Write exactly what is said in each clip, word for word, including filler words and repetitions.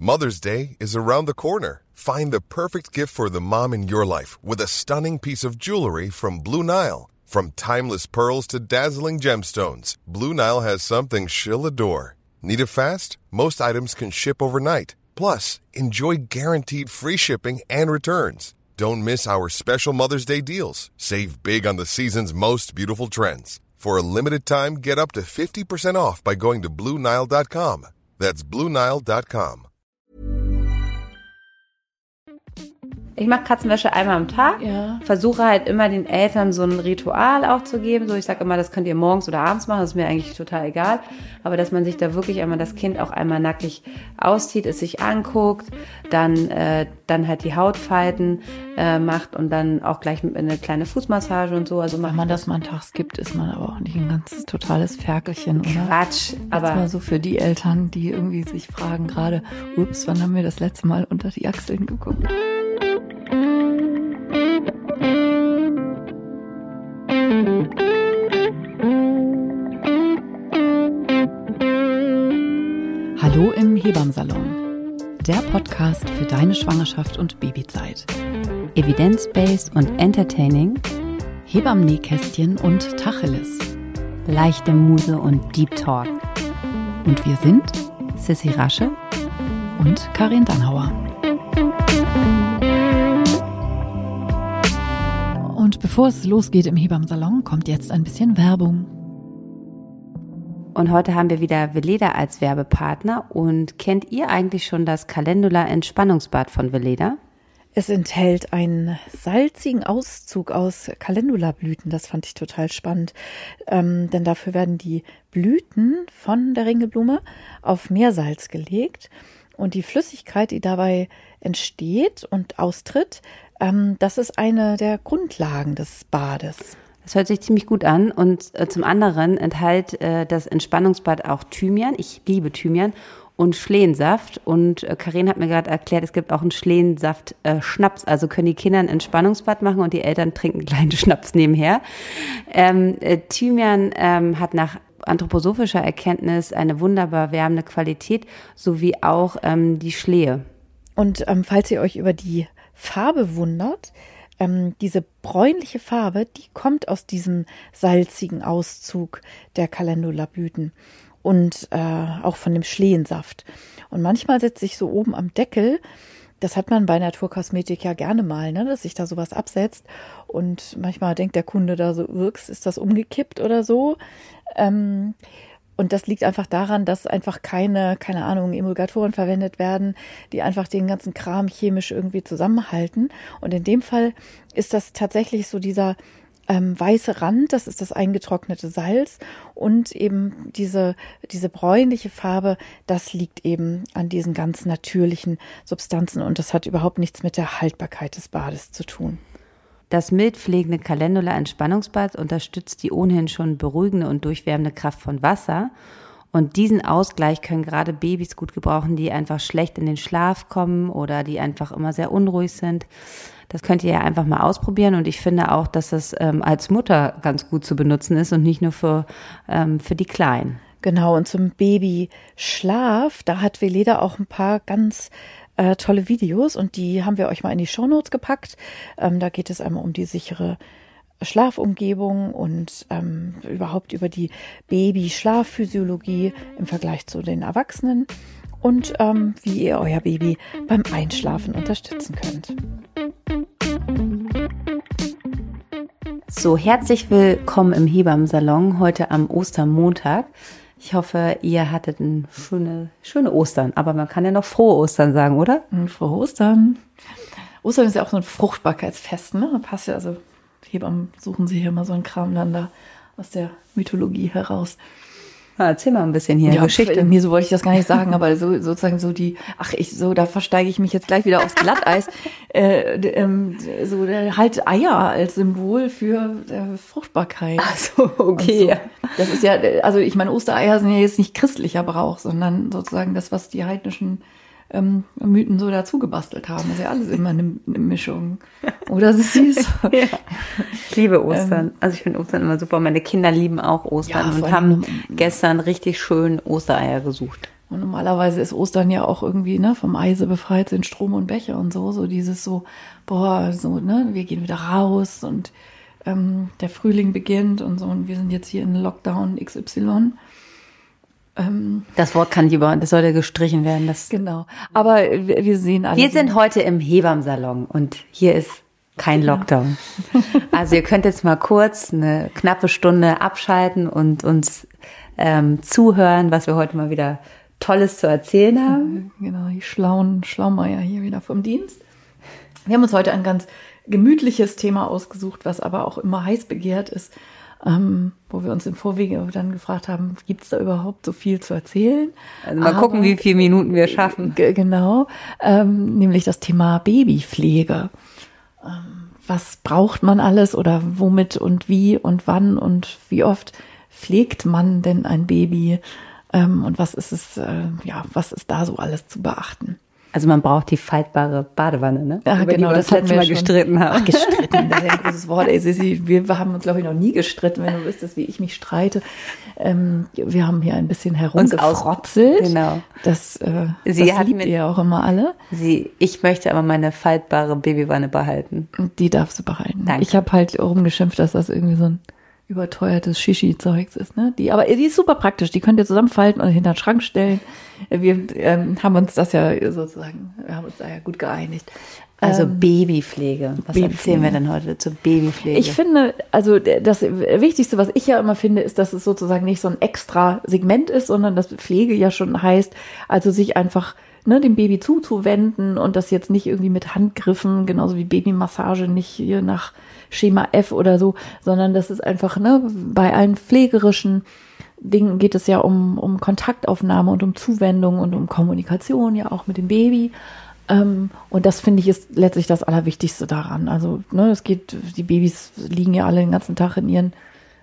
Mother's Day is around the corner. Find the perfect gift for the mom in your life with a stunning piece of jewelry from Blue Nile. From timeless pearls to dazzling gemstones, Blue Nile has something she'll adore. Need it fast? Most items can ship overnight. Plus, enjoy guaranteed free shipping and returns. Don't miss our special Mother's Day deals. Save big on the season's most beautiful trends. For a limited time, get up to fifty percent off by going to Blue Nile dot com. That's Blue Nile dot com. Ich mache Katzenwäsche einmal am Tag, ja. Versuche halt immer den Eltern so ein Ritual auch zu geben. So, ich sage immer, das könnt ihr morgens oder abends machen, das ist mir eigentlich total egal. Aber dass man sich da wirklich einmal das Kind auch einmal nackig auszieht, es sich anguckt, dann äh, dann halt die Hautfalten äh, macht und dann auch gleich eine kleine Fußmassage und so. Also wenn man das mal einen Tag skippt, ist man aber auch nicht ein ganzes totales Ferkelchen, oder? Quatsch. Aber jetzt mal so für die Eltern, die irgendwie sich fragen gerade, ups, wann haben wir das letzte Mal unter die Achseln geguckt? Hallo im Hebammsalon, der Podcast für deine Schwangerschaft und Babyzeit. Evidence-based und entertaining, Hebammen-Nähkästchen und Tacheles, leichte Muse und Deep Talk. Und wir sind Sissi Rasche und Karin Dannhauer. Und bevor es losgeht im Hebammsalon, kommt jetzt ein bisschen Werbung. Und heute haben wir wieder Veleda als Werbepartner. Und kennt ihr eigentlich schon das Calendula Entspannungsbad von Veleda? Es enthält einen salzigen Auszug aus Calendula-Blüten. Das fand ich total spannend, ähm, denn dafür werden die Blüten von der Ringelblume auf Meersalz gelegt. Und die Flüssigkeit, die dabei entsteht und austritt, ähm, das ist eine der Grundlagen des Bades. Das hört sich ziemlich gut an und äh, zum anderen enthält äh, das Entspannungsbad auch Thymian. Ich liebe Thymian und Schlehensaft und äh, Karin hat mir gerade erklärt, es gibt auch einen Schlehensaft-Schnaps. Äh, also können die Kinder ein Entspannungsbad machen und die Eltern trinken einen kleinen Schnaps nebenher. Ähm, äh, Thymian ähm, hat nach anthroposophischer Erkenntnis eine wunderbar wärmende Qualität, sowie auch ähm, die Schlehe. Und ähm, falls ihr euch über die Farbe wundert, ähm, diese bräunliche Farbe, die kommt aus diesem salzigen Auszug der Calendula-Blüten und äh, auch von dem Schlehensaft. Und manchmal setzt sich so oben am Deckel, das hat man bei Naturkosmetik ja gerne mal, ne, dass sich da sowas absetzt. Und manchmal denkt der Kunde da so, wirks, ist das umgekippt oder so. Ähm, Und das liegt einfach daran, dass einfach keine, keine Ahnung, Emulgatoren verwendet werden, die einfach den ganzen Kram chemisch irgendwie zusammenhalten. Und in dem Fall ist das tatsächlich so dieser ähm, weiße Rand, das ist das eingetrocknete Salz und eben diese, diese bräunliche Farbe, das liegt eben an diesen ganz natürlichen Substanzen und das hat überhaupt nichts mit der Haltbarkeit des Bades zu tun. Das mild pflegende Calendula Entspannungsbad unterstützt die ohnehin schon beruhigende und durchwärmende Kraft von Wasser. Und diesen Ausgleich können gerade Babys gut gebrauchen, die einfach schlecht in den Schlaf kommen oder die einfach immer sehr unruhig sind. Das könnt ihr ja einfach mal ausprobieren. Und ich finde auch, dass das ähm, als Mutter ganz gut zu benutzen ist und nicht nur für, ähm, für die Kleinen. Genau, und zum Babyschlaf, da hat Veleda auch ein paar ganz Äh, tolle Videos und die haben wir euch mal in die Shownotes gepackt. Ähm, da geht es einmal um die sichere Schlafumgebung und ähm, überhaupt über die Baby-Schlafphysiologie im Vergleich zu den Erwachsenen und ähm, wie ihr euer Baby beim Einschlafen unterstützen könnt. So, herzlich willkommen im Hebammsalon heute am Ostermontag. Ich hoffe, ihr hattet ein schöne, schöne Ostern. Aber man kann ja noch frohe Ostern sagen, oder? Frohe Ostern. Ostern ist ja auch so ein Fruchtbarkeitsfest, ne? Da passt ja, also Hebammen suchen sich hier immer so einen Kram dann da aus der Mythologie heraus. Ja, erzähl mal ein bisschen hier ja, Geschichte. Mir so wollte ich das gar nicht sagen, aber so sozusagen so die, ach ich so, da versteige ich mich jetzt gleich wieder aufs Glatteis. äh, ähm, so halt Eier als Symbol für äh, Fruchtbarkeit. Ach so, okay. So. Das ist ja, also ich meine, Ostereier sind ja jetzt nicht christlicher Brauch, sondern sozusagen das, was die heidnischen ähm, Mythen so dazu gebastelt haben. Das ist ja alles immer eine, eine Mischung. Oder Sissi? Ja. Ich liebe Ostern. Ähm, also ich finde Ostern immer super. Meine Kinder lieben auch Ostern ja, und haben gestern richtig schön Ostereier gesucht. Und normalerweise ist Ostern ja auch irgendwie, ne, vom Eise befreit sind Strom und Bäche und so, so dieses so, boah, so, ne, wir gehen wieder raus und ähm, der Frühling beginnt und so und wir sind jetzt hier in Lockdown X Y. Ähm, das Wort kann ich über, das sollte gestrichen werden. Das genau, aber wir, wir sehen alle. Wir sind heute im Hebammsalon und hier ist kein Lockdown. Also ihr könnt jetzt mal kurz eine knappe Stunde abschalten und uns ähm, zuhören, was wir heute mal wieder Tolles zu erzählen haben. Genau, die schlauen Schlaumeier hier wieder vom Dienst. Wir haben uns heute ein ganz gemütliches Thema ausgesucht, was aber auch immer heiß begehrt ist, ähm, wo wir uns im Vorwege dann gefragt haben, gibt es da überhaupt so viel zu erzählen? Also mal aber, gucken, wie viele Minuten wir schaffen. G- genau, ähm, nämlich das Thema Babypflege. Ähm, was braucht man alles oder womit und wie und wann und wie oft pflegt man denn ein Baby? Ähm, und was ist es, äh, ja, was ist da so alles zu beachten? Also man braucht die faltbare Badewanne, ne? Ach, über genau, die wir das das letzte Mal schon gestritten haben. Ach, gestritten, das ist ja ein großes Wort. Ey, Sissi, wir haben uns, glaube ich, noch nie gestritten, wenn du wüsstest, wie ich mich streite. Ähm, wir haben hier ein bisschen herumgefrotzelt. Genau. Das, äh, Sie das hat liebt mit, ihr auch immer alle. Sie, ich möchte aber meine faltbare Babywanne behalten. Und die darfst du behalten. Danke. Ich habe halt rumgeschimpft, dass das irgendwie so ein überteuertes Shishi-Zeugs ist, ne? Die, aber die ist super praktisch. Die könnt ihr zusammenfalten und hinter den Schrank stellen. Wir ähm, haben uns das ja sozusagen, wir haben uns da ja gut geeinigt. Also ähm, Babypflege. Was Babypflege. erzählen wir denn heute zur Babypflege? Ich finde, also das Wichtigste, was ich ja immer finde, ist, dass es sozusagen nicht so ein extra Segment ist, sondern dass Pflege ja schon heißt, also sich einfach ne, dem Baby zuzuwenden und das jetzt nicht irgendwie mit Handgriffen, genauso wie Babymassage, nicht hier nach Schema F oder so, sondern das ist einfach, ne, bei allen pflegerischen Dingen geht es ja um, um Kontaktaufnahme und um Zuwendung und um Kommunikation, ja auch mit dem Baby. Ähm, und das finde ich ist letztlich das Allerwichtigste daran. Also, ne, es geht, die Babys liegen ja alle den ganzen Tag in ihren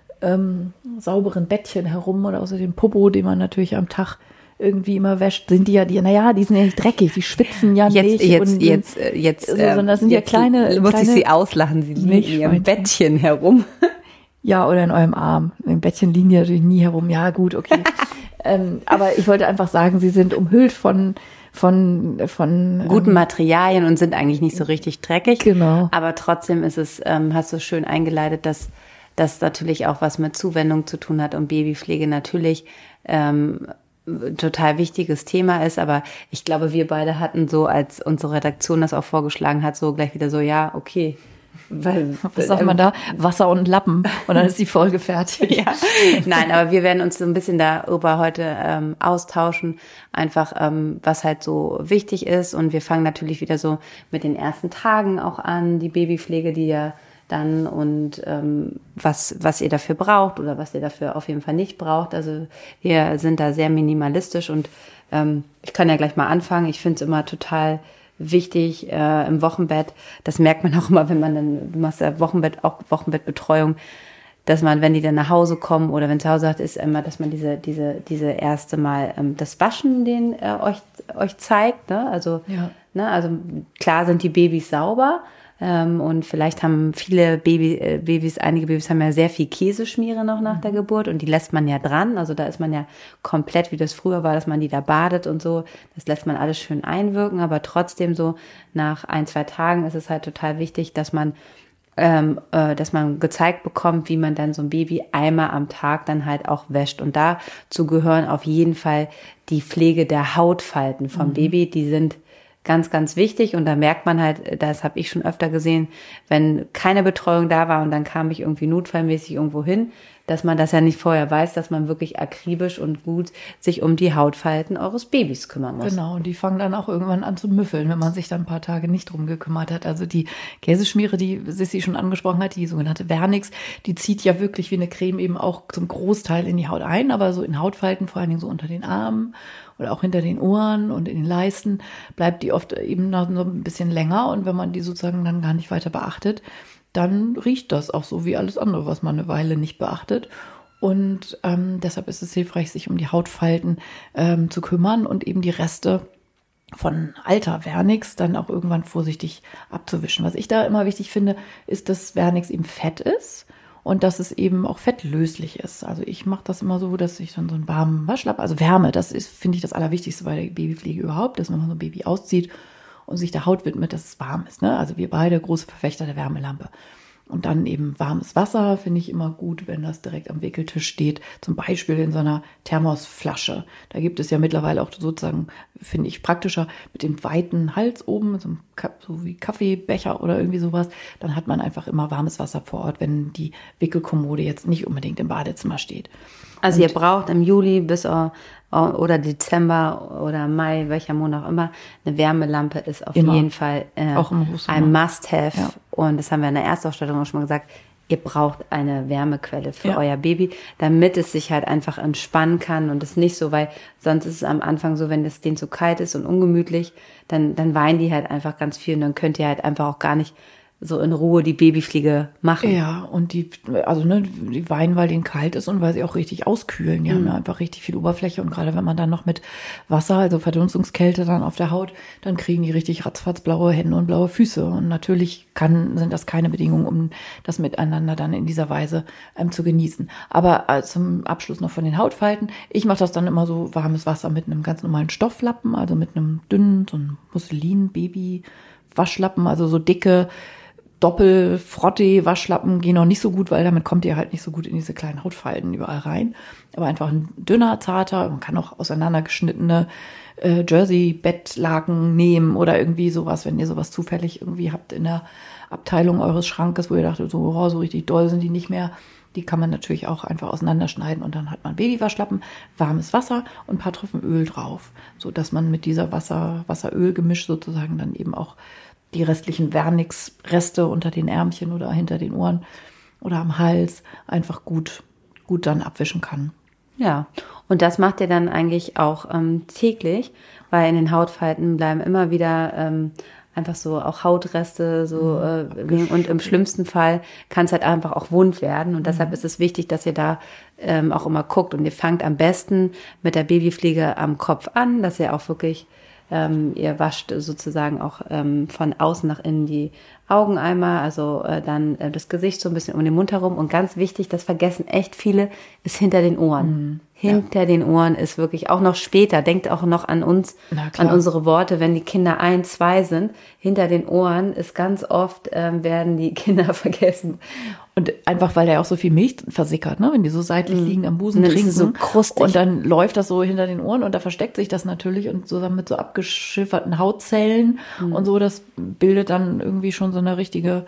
ähm, sauberen Bettchen herum oder außer dem Popo, den man natürlich am Tag irgendwie immer wäscht, sind die ja, die, naja, die sind ja nicht dreckig, die schwitzen ja jetzt, nicht. Jetzt, und jetzt, jetzt, jetzt, so, sondern das sind jetzt ja kleine, muss kleine ich sie auslachen, sie liegen in ihrem Bettchen herum. Ja, oder in eurem Arm. Im Bettchen liegen die natürlich nie herum. Ja, gut, okay. ähm, aber ich wollte einfach sagen, sie sind umhüllt von, von, von guten ähm, Materialien und sind eigentlich nicht so richtig dreckig. Genau. Aber trotzdem ist es, ähm, hast du schön eingeleitet, dass das natürlich auch was mit Zuwendung zu tun hat und Babypflege natürlich ähm, total wichtiges Thema ist, aber ich glaube, wir beide hatten so, als unsere Redaktion das auch vorgeschlagen hat, so gleich wieder so, ja, okay. Weil, was sagt man da? Wasser und Lappen und dann ist die Folge fertig. Ja. Nein, aber wir werden uns so ein bisschen darüber heute ähm, austauschen, einfach ähm, was halt so wichtig ist und wir fangen natürlich wieder so mit den ersten Tagen auch an, die Babypflege, die ja dann und ähm, was was ihr dafür braucht oder was ihr dafür auf jeden Fall nicht braucht. Also wir sind da sehr minimalistisch und ähm, ich kann ja gleich mal anfangen. Ich finde es immer total wichtig äh, im Wochenbett. Das merkt man auch immer, wenn man dann, du machst ja Wochenbett, auch Wochenbettbetreuung, dass man, wenn die dann nach Hause kommen oder wenn zu Hause hat, ist immer, dass man diese diese diese erste Mal ähm, das Waschen den äh, euch euch zeigt. Ne? Also ja. ne, also klar sind die Babys sauber. Ähm, und vielleicht haben viele Baby, äh, Babys, einige Babys haben ja sehr viel Käseschmiere noch nach der Geburt und die lässt man ja dran. Also da ist man ja komplett, wie das früher war, dass man die da badet und so. Das lässt man alles schön einwirken, aber trotzdem so nach ein, zwei Tagen ist es halt total wichtig, dass man ähm, äh, dass man gezeigt bekommt, wie man dann so ein Baby einmal am Tag dann halt auch wäscht. Und dazu gehören auf jeden Fall die Pflege der Hautfalten vom mhm. Baby. Die sind ganz, ganz wichtig und da merkt man halt, das habe ich schon öfter gesehen, wenn keine Betreuung da war und dann kam ich irgendwie notfallmäßig irgendwo hin, dass man das ja nicht vorher weiß, dass man wirklich akribisch und gut sich um die Hautfalten eures Babys kümmern muss. Genau, und die fangen dann auch irgendwann an zu müffeln, wenn man sich dann ein paar Tage nicht drum gekümmert hat. Also die Käseschmiere, die Sissi schon angesprochen hat, die sogenannte Vernix, die zieht ja wirklich wie eine Creme eben auch zum Großteil in die Haut ein, aber so in Hautfalten, vor allen Dingen so unter den Armen oder auch hinter den Ohren und in den Leisten, bleibt die oft eben noch so ein bisschen länger und wenn man die sozusagen dann gar nicht weiter beachtet, dann riecht das auch so wie alles andere, was man eine Weile nicht beachtet. Und ähm, deshalb ist es hilfreich, sich um die Hautfalten ähm, zu kümmern und eben die Reste von alter Vernix dann auch irgendwann vorsichtig abzuwischen. Was ich da immer wichtig finde, ist, dass Vernix eben fett ist und dass es eben auch fettlöslich ist. Also ich mache das immer so, dass ich dann so einen warmen Waschlappen, also Wärme, das ist, finde ich, das Allerwichtigste bei der Babypflege überhaupt, dass man so ein Baby auszieht und sich der Haut widmet, dass es warm ist. Ne? Also wir beide große Verfechter der Wärmelampe. Und dann eben warmes Wasser finde ich immer gut, wenn das direkt am Wickeltisch steht. Zum Beispiel in so einer Thermosflasche. Da gibt es ja mittlerweile auch sozusagen, finde ich praktischer, mit dem weiten Hals oben, so, einem, so wie Kaffeebecher oder irgendwie sowas. Dann hat man einfach immer warmes Wasser vor Ort, wenn die Wickelkommode jetzt nicht unbedingt im Badezimmer steht. Also Und ihr braucht im Juli bis oder Dezember oder Mai, welcher Monat auch immer, eine Wärmelampe ist auf Immer. jeden Fall äh, Auch im Hochsommer. ein Must-have. Ja. Und das haben wir in der Erstausstattung auch schon mal gesagt. Ihr braucht eine Wärmequelle für Ja. euer Baby, damit es sich halt einfach entspannen kann und es nicht so, weil sonst ist es am Anfang so, wenn es denen zu kalt ist und ungemütlich, dann, dann weinen die halt einfach ganz viel und dann könnt ihr halt einfach auch gar nicht so in Ruhe die Babypflege machen. Ja, und die, also ne, die weinen, weil denen kalt ist und weil sie auch richtig auskühlen. Die mhm. haben ja einfach richtig viel Oberfläche und gerade wenn man dann noch mit Wasser, also Verdunstungskälte dann auf der Haut, dann kriegen die richtig ratzfatz blaue Hände und blaue Füße. Und natürlich kann, sind das keine Bedingungen, um das miteinander dann in dieser Weise ähm, zu genießen. Aber äh, zum Abschluss noch von den Hautfalten. Ich mache das dann immer so warmes Wasser mit einem ganz normalen Stofflappen, also mit einem dünnen, so einem Musselin-Baby-Waschlappen, also so dicke Doppel-Frottee-Waschlappen gehen noch nicht so gut, weil damit kommt ihr halt nicht so gut in diese kleinen Hautfalten überall rein. Aber einfach ein dünner, zarter, man kann auch auseinandergeschnittene äh, Jersey-Bettlaken nehmen oder irgendwie sowas, wenn ihr sowas zufällig irgendwie habt in der Abteilung eures Schrankes, wo ihr dachtet, so, oh, so richtig doll sind die nicht mehr. Die kann man natürlich auch einfach auseinanderschneiden und dann hat man Babywaschlappen, warmes Wasser und ein paar Tropfen Öl drauf, so dass man mit dieser Wasser, Wasser-Öl-Gemisch sozusagen dann eben auch die restlichen Vernix-Reste unter den Ärmchen oder hinter den Ohren oder am Hals einfach gut, gut dann abwischen kann. Ja, und das macht ihr dann eigentlich auch ähm, täglich, weil in den Hautfalten bleiben immer wieder ähm, einfach so auch Hautreste so äh, und im schlimmsten Fall kann es halt einfach auch wund werden und deshalb ist es wichtig, dass ihr da ähm, auch immer guckt und ihr fangt am besten mit der Babypflege am Kopf an, dass ihr auch wirklich Ähm, ihr wascht sozusagen auch ähm, von außen nach innen die Augen einmal, also äh, dann äh, das Gesicht so ein bisschen um den Mund herum. Und ganz wichtig, das vergessen echt viele, ist hinter den Ohren. Mhm. Hinter ja. den Ohren ist wirklich, auch noch später, denkt auch noch an uns, an unsere Worte, wenn die Kinder ein, zwei sind. Hinter den Ohren ist ganz oft, ähm, werden die Kinder vergessen. Und einfach, weil da auch so viel Milch versickert, ne? Wenn die so seitlich mm. liegen am Busen und trinken. So krustig. Und dann läuft das so hinter den Ohren und da versteckt sich das natürlich und zusammen mit so abgeschifferten Hautzellen mm. und so, das bildet dann irgendwie schon so eine richtige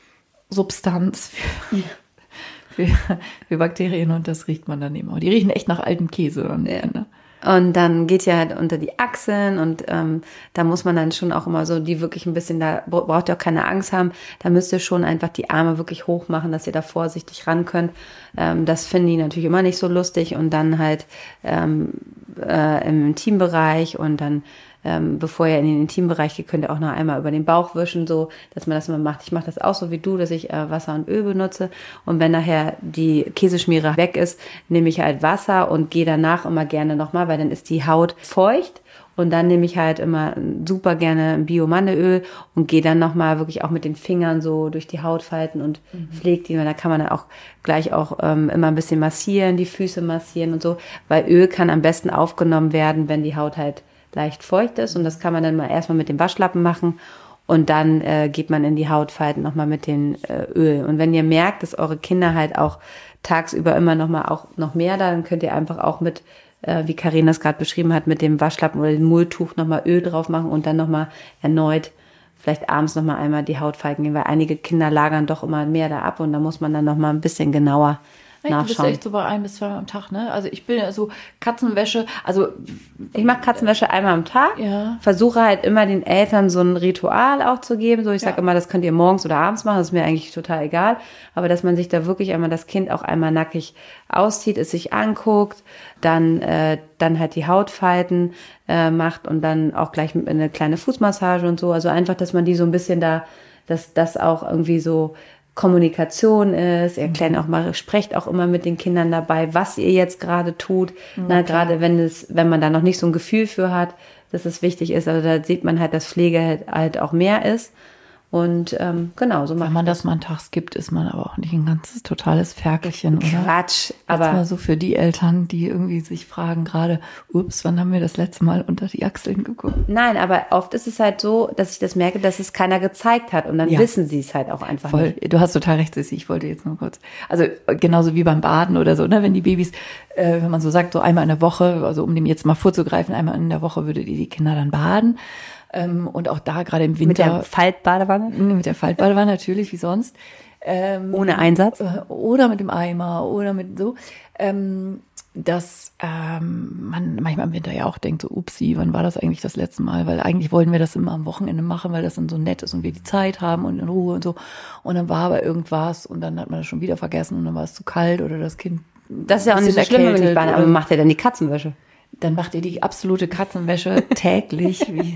Substanz für, ja. für, für Bakterien und das riecht man dann immer. Die riechen echt nach altem Käse. Dann, ja. ne? Und dann geht ja halt unter die Achseln und ähm, da muss man dann schon auch immer so die wirklich ein bisschen, da braucht ihr auch keine Angst haben, da müsst ihr schon einfach die Arme wirklich hoch machen, dass ihr da vorsichtig ran könnt. Ähm, das finden die natürlich immer nicht so lustig und dann halt ähm, äh, im Intimbereich und dann Ähm, bevor ihr in den Intimbereich geht, könnt ihr auch noch einmal über den Bauch wischen, so, dass man das immer macht. Ich mache das auch so wie du, dass ich äh, Wasser und Öl benutze. Und wenn nachher die Käseschmiere weg ist, nehme ich halt Wasser und gehe danach immer gerne nochmal, weil dann ist die Haut feucht. Und dann nehme ich halt immer super gerne ein Bio-Mandelöl und gehe dann nochmal wirklich auch mit den Fingern so durch die Hautfalten und mhm. pflege die. Und da kann man dann auch gleich auch ähm, immer ein bisschen massieren, die Füße massieren und so. Weil Öl kann am besten aufgenommen werden, wenn die Haut halt leicht feucht ist und das kann man dann mal erstmal mit dem Waschlappen machen und dann äh, geht man in die Hautfalten nochmal mit dem äh, Öl. Und wenn ihr merkt, dass eure Kinder halt auch tagsüber immer nochmal auch noch mehr da, dann könnt ihr einfach auch mit, äh, wie Carina es gerade beschrieben hat, mit dem Waschlappen oder dem Mulltuch nochmal Öl drauf machen und dann nochmal erneut vielleicht abends nochmal einmal die Hautfalten gehen, weil einige Kinder lagern doch immer mehr da ab und da muss man dann nochmal ein bisschen genauer Du bist echt so bei ein bis zweimal am Tag, ne? Also ich bin ja so Katzenwäsche, also ich mache Katzenwäsche einmal am Tag, ja. Versuche halt immer den Eltern so ein Ritual auch zu geben, so ich ja. sage immer, das könnt ihr morgens oder abends machen, das ist mir eigentlich total egal, aber dass man sich da wirklich einmal das Kind auch einmal nackig auszieht, es sich anguckt, dann äh, dann halt die Hautfalten äh, macht und dann auch gleich eine kleine Fußmassage und so, also einfach, dass man die so ein bisschen da, dass das auch irgendwie so Kommunikation ist, ihr erklären auch mal, sprecht auch immer mit den Kindern dabei, was ihr jetzt gerade tut, okay. Na, gerade wenn es, wenn man da noch nicht so ein Gefühl für hat, dass es wichtig ist, also da sieht man halt, dass Pflege halt, halt auch mehr ist Und ähm, genau, so macht Wenn man das mal einen Tag skippt, ist man aber auch nicht ein ganzes totales Ferkelchen, oder? Quatsch. Aber Aber mal so für die Eltern, die irgendwie sich fragen gerade, ups, wann haben wir das letzte Mal unter die Achseln geguckt? nein, aber oft ist es halt so, dass ich das merke, dass es keiner gezeigt hat und dann Ja. wissen sie es halt auch einfach Voll, nicht. du hast total recht, Sissi, ich wollte jetzt nur kurz, also genauso wie beim Baden oder so, ne, wenn die Babys, äh, wenn man so sagt, so einmal in der Woche, also um dem jetzt mal vorzugreifen, einmal in der Woche würdet ihr die Kinder dann baden. Ähm, und auch da gerade im Winter. Mit der Faltbadewanne? Mit der Faltbadewanne natürlich, wie sonst. Ähm, Ohne Einsatz? Oder mit dem Eimer oder mit so. Ähm, dass ähm, man manchmal im Winter ja auch denkt, so upsi, wann war das eigentlich das letzte Mal? Weil eigentlich wollten wir das immer am Wochenende machen, weil das dann so nett ist und wir die Zeit haben und in Ruhe und so. Und dann war aber irgendwas und dann hat man das schon wieder vergessen und dann war es zu kalt oder das Kind. Das ist ja auch nicht so schlimm, wenn ich bade, aber macht er dann die Katzenwäsche? Dann macht ihr die absolute Katzenwäsche täglich. Wie,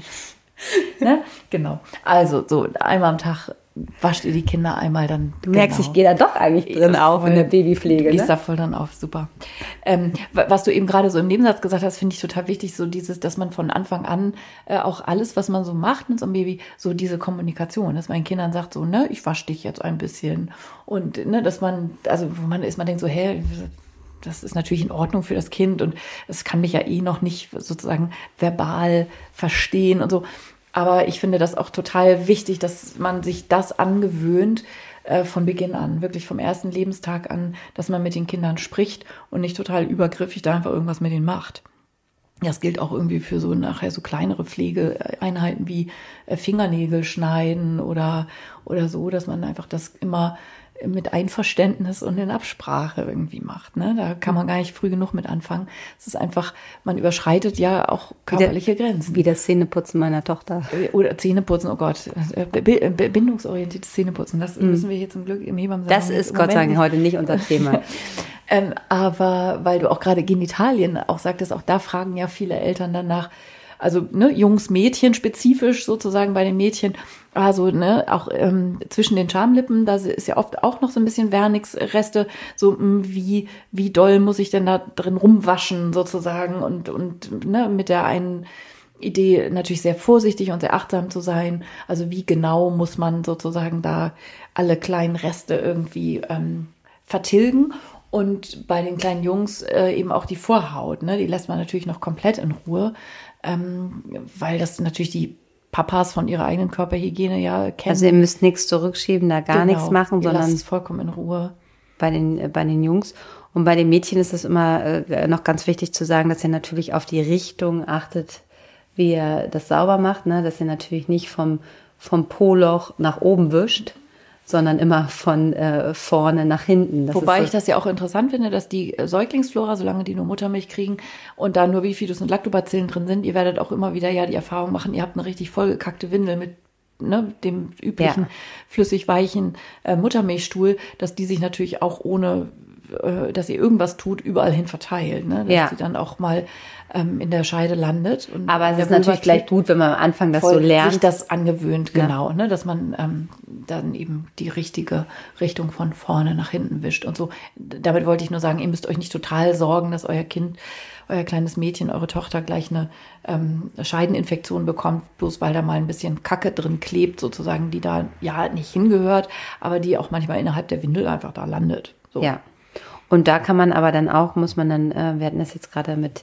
ne? Genau. Also so einmal am Tag wascht ihr die Kinder einmal dann. Du merkst, genau. Ich gehe da doch eigentlich drin ja, auf voll, in der Babypflege. Du gehst ne? da voll dann auf, super. Ähm, was du eben gerade so im Nebensatz gesagt hast, finde ich total wichtig, so dieses, dass man von Anfang an äh, auch alles, was man so macht mit so einem Baby, so diese Kommunikation, dass man den Kindern sagt so, ne, ich wasche dich jetzt ein bisschen und ne, dass man, also wo man ist, man denkt so, hä, das ist natürlich in Ordnung für das Kind und es kann mich ja eh noch nicht sozusagen verbal verstehen und so. Aber ich finde das auch total wichtig, dass man sich das angewöhnt äh, von Beginn an, wirklich vom ersten Lebenstag an, dass man mit den Kindern spricht und nicht total übergriffig da einfach irgendwas mit denen macht. Das gilt auch irgendwie für so nachher so kleinere Pflegeeinheiten wie äh, Fingernägel schneiden oder, oder so, dass man einfach das immer mit Einverständnis und in Absprache irgendwie macht. Ne? Da kann man gar nicht früh genug mit anfangen. Es ist einfach, man überschreitet ja auch körperliche wie der, Grenzen. Wie das Zähneputzen meiner Tochter. Oder Zähneputzen, oh Gott. Bindungsorientiertes Zähneputzen, das mm. müssen wir hier zum Glück im Hebammensalon. Das ist Gott sei Dank heute nicht unser Thema. ähm, aber weil du auch gerade Genitalien auch sagtest, auch da fragen ja viele Eltern danach, also ne, Jungs, Mädchen spezifisch sozusagen bei den Mädchen, also ne, auch ähm, zwischen den Schamlippen, da ist ja oft auch noch so ein bisschen Vernix-Reste, so mh, wie wie doll muss ich denn da drin rumwaschen sozusagen und und ne, mit der einen Idee natürlich sehr vorsichtig und sehr achtsam zu sein, also wie genau muss man sozusagen da alle kleinen Reste irgendwie ähm, vertilgen. Und bei den kleinen Jungs äh, eben auch die Vorhaut, ne, die lässt man natürlich noch komplett in Ruhe, ähm, weil das natürlich die Papas von ihrer eigenen Körperhygiene ja kennen. Also ihr müsst nichts zurückschieben, da gar genau, nichts machen, ihr sondern lasst es vollkommen in Ruhe. Bei den, äh, bei den Jungs. Und bei den Mädchen ist es immer äh, noch ganz wichtig zu sagen, dass ihr natürlich auf die Richtung achtet, wie ihr das sauber macht, ne? Dass ihr natürlich nicht vom, vom Po-Loch nach oben wischt, sondern immer von äh, vorne nach hinten. Das Wobei so ich das ja auch interessant finde, dass die Säuglingsflora, solange die nur Muttermilch kriegen und da nur Bifidus und Lactobacillen drin sind, ihr werdet auch immer wieder ja die Erfahrung machen, ihr habt eine richtig vollgekackte Windel mit ne, dem üblichen ja. flüssig-weichen äh, Muttermilchstuhl, dass die sich natürlich auch ohne, äh, dass ihr irgendwas tut, überall hin verteilt. Ne? Dass ja. die dann auch mal ähm, in der Scheide landet. Und aber es ist natürlich gleich gut, wenn man am Anfang das so lernt. Sich das angewöhnt, ja. genau, ne, dass man ähm, dann eben die richtige Richtung von vorne nach hinten wischt und so. Damit wollte ich nur sagen, ihr müsst euch nicht total sorgen, dass euer Kind, euer kleines Mädchen, eure Tochter gleich eine ähm, Scheideninfektion bekommt, bloß weil da mal ein bisschen Kacke drin klebt, sozusagen, die da ja nicht hingehört, aber die auch manchmal innerhalb der Windel einfach da landet. So. Ja, und da kann man aber dann auch, muss man dann, äh, wir hatten das jetzt gerade mit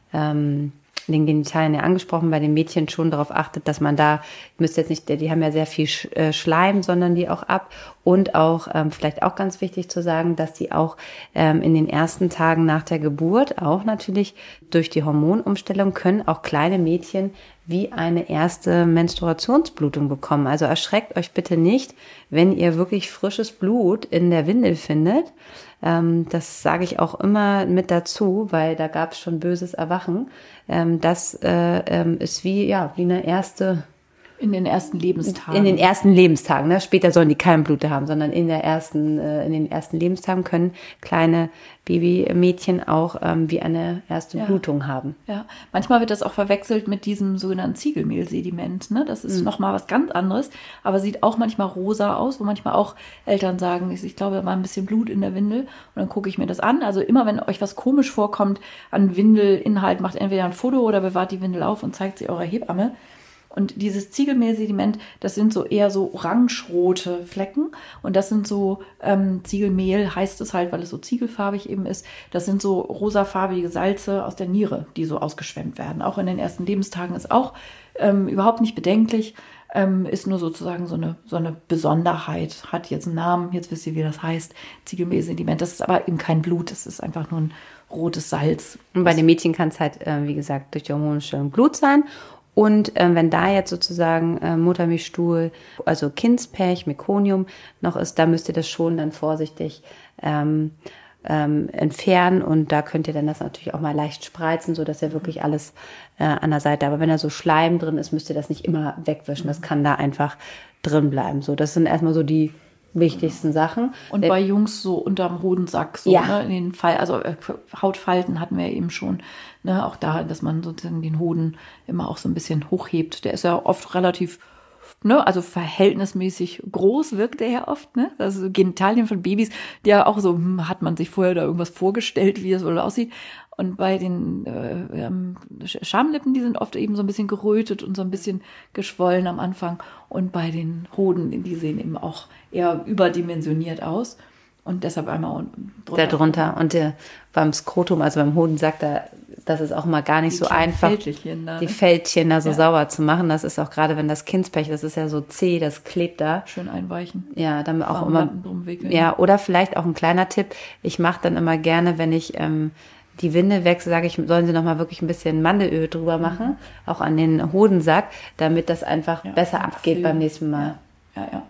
ähm, den Genitalien ja angesprochen, bei den Mädchen schon darauf achtet, dass man da, ihr müsst jetzt nicht, die haben ja sehr viel Schleim, sondern die auch ab und auch, ähm, vielleicht auch ganz wichtig zu sagen, dass die auch ähm, in den ersten Tagen nach der Geburt auch natürlich durch die Hormonumstellung können auch kleine Mädchen wie eine erste Menstruationsblutung bekommen. Also erschreckt euch bitte nicht, wenn ihr wirklich frisches Blut in der Windel findet. Ähm, das sage ich auch immer mit dazu, weil da gab es schon böses Erwachen. Ähm, das äh, ähm, ist wie ja wie eine erste in den ersten Lebenstagen. In den ersten Lebenstagen, ne? Später sollen die kein Blut haben, sondern in der ersten, äh, in den ersten Lebenstagen können kleine Babymädchen auch ähm, wie eine erste ja. Blutung haben. Ja, manchmal wird das auch verwechselt mit diesem sogenannten Ziegelmehlsediment, ne? Das ist mhm. nochmal was ganz anderes, aber sieht auch manchmal rosa aus, wo manchmal auch Eltern sagen, ich, ich glaube, da war ein bisschen Blut in der Windel und dann gucke ich mir das an. Also immer, wenn euch was komisch vorkommt an Windelinhalt, macht entweder ein Foto oder bewahrt die Windel auf und zeigt sie eurer Hebamme. Und dieses Ziegelmehlsediment, das sind so eher so orange-rote Flecken. Und das sind so, ähm, Ziegelmehl heißt es halt, weil es so ziegelfarbig eben ist. Das sind so rosafarbige Salze aus der Niere, die so ausgeschwemmt werden. Auch in den ersten Lebenstagen ist auch ähm, überhaupt nicht bedenklich. Ähm, ist nur sozusagen so eine, so eine Besonderheit. Hat jetzt einen Namen, jetzt wisst ihr, wie das heißt. Ziegelmehlsediment. Das ist aber eben kein Blut, das ist einfach nur ein rotes Salz. Und bei den Mädchen kann es halt, äh, wie gesagt, durch die Hormonstörung Blut sein. Und äh, wenn da jetzt sozusagen äh, Muttermilchstuhl, also Kindspech, Mekonium noch ist, da müsst ihr das schon dann vorsichtig ähm, ähm, entfernen. Und da könnt ihr dann das natürlich auch mal leicht spreizen, sodass ihr wirklich alles äh, an der Seite, aber wenn da so Schleim drin ist, müsst ihr das nicht immer wegwischen. Das kann da einfach drin bleiben. So, das sind erstmal so die wichtigsten Sachen. Und bei Jungs so unterm Hodensack, so, ja. ne, in den Fall, also äh, Hautfalten hatten wir eben schon, ne, auch da, dass man sozusagen den Hoden immer auch so ein bisschen hochhebt. Der ist ja oft relativ, ne, also verhältnismäßig groß wirkt der ja oft, ne, also Genitalien von Babys, die ja auch so, hm, hat man sich vorher da irgendwas vorgestellt, wie es wohl aussieht. Und bei den äh, ähm, Schamlippen, die sind oft eben so ein bisschen gerötet und so ein bisschen geschwollen am Anfang. Und bei den Hoden, die sehen eben auch eher überdimensioniert aus. Und deshalb einmal drunter. Da drunter. Und der, beim Skrotum, also beim Hodensack, da, das ist auch mal gar nicht die so einfach, da, die Fältchen da so ja. sauber zu machen. Das ist auch gerade, wenn das Kindspech, das ist ja so zäh, das klebt da. Schön einweichen. Ja, dann auch Warm immer. drum wickeln. Ja, oder vielleicht auch ein kleiner Tipp. Ich mache dann immer gerne, wenn ich ähm, die Winde wechsle, sage ich, sollen sie noch mal wirklich ein bisschen Mandelöl drüber machen, mhm. auch an den Hodensack, damit das einfach ja, besser abgeht viel. Beim nächsten Mal. Ja, ja. ja.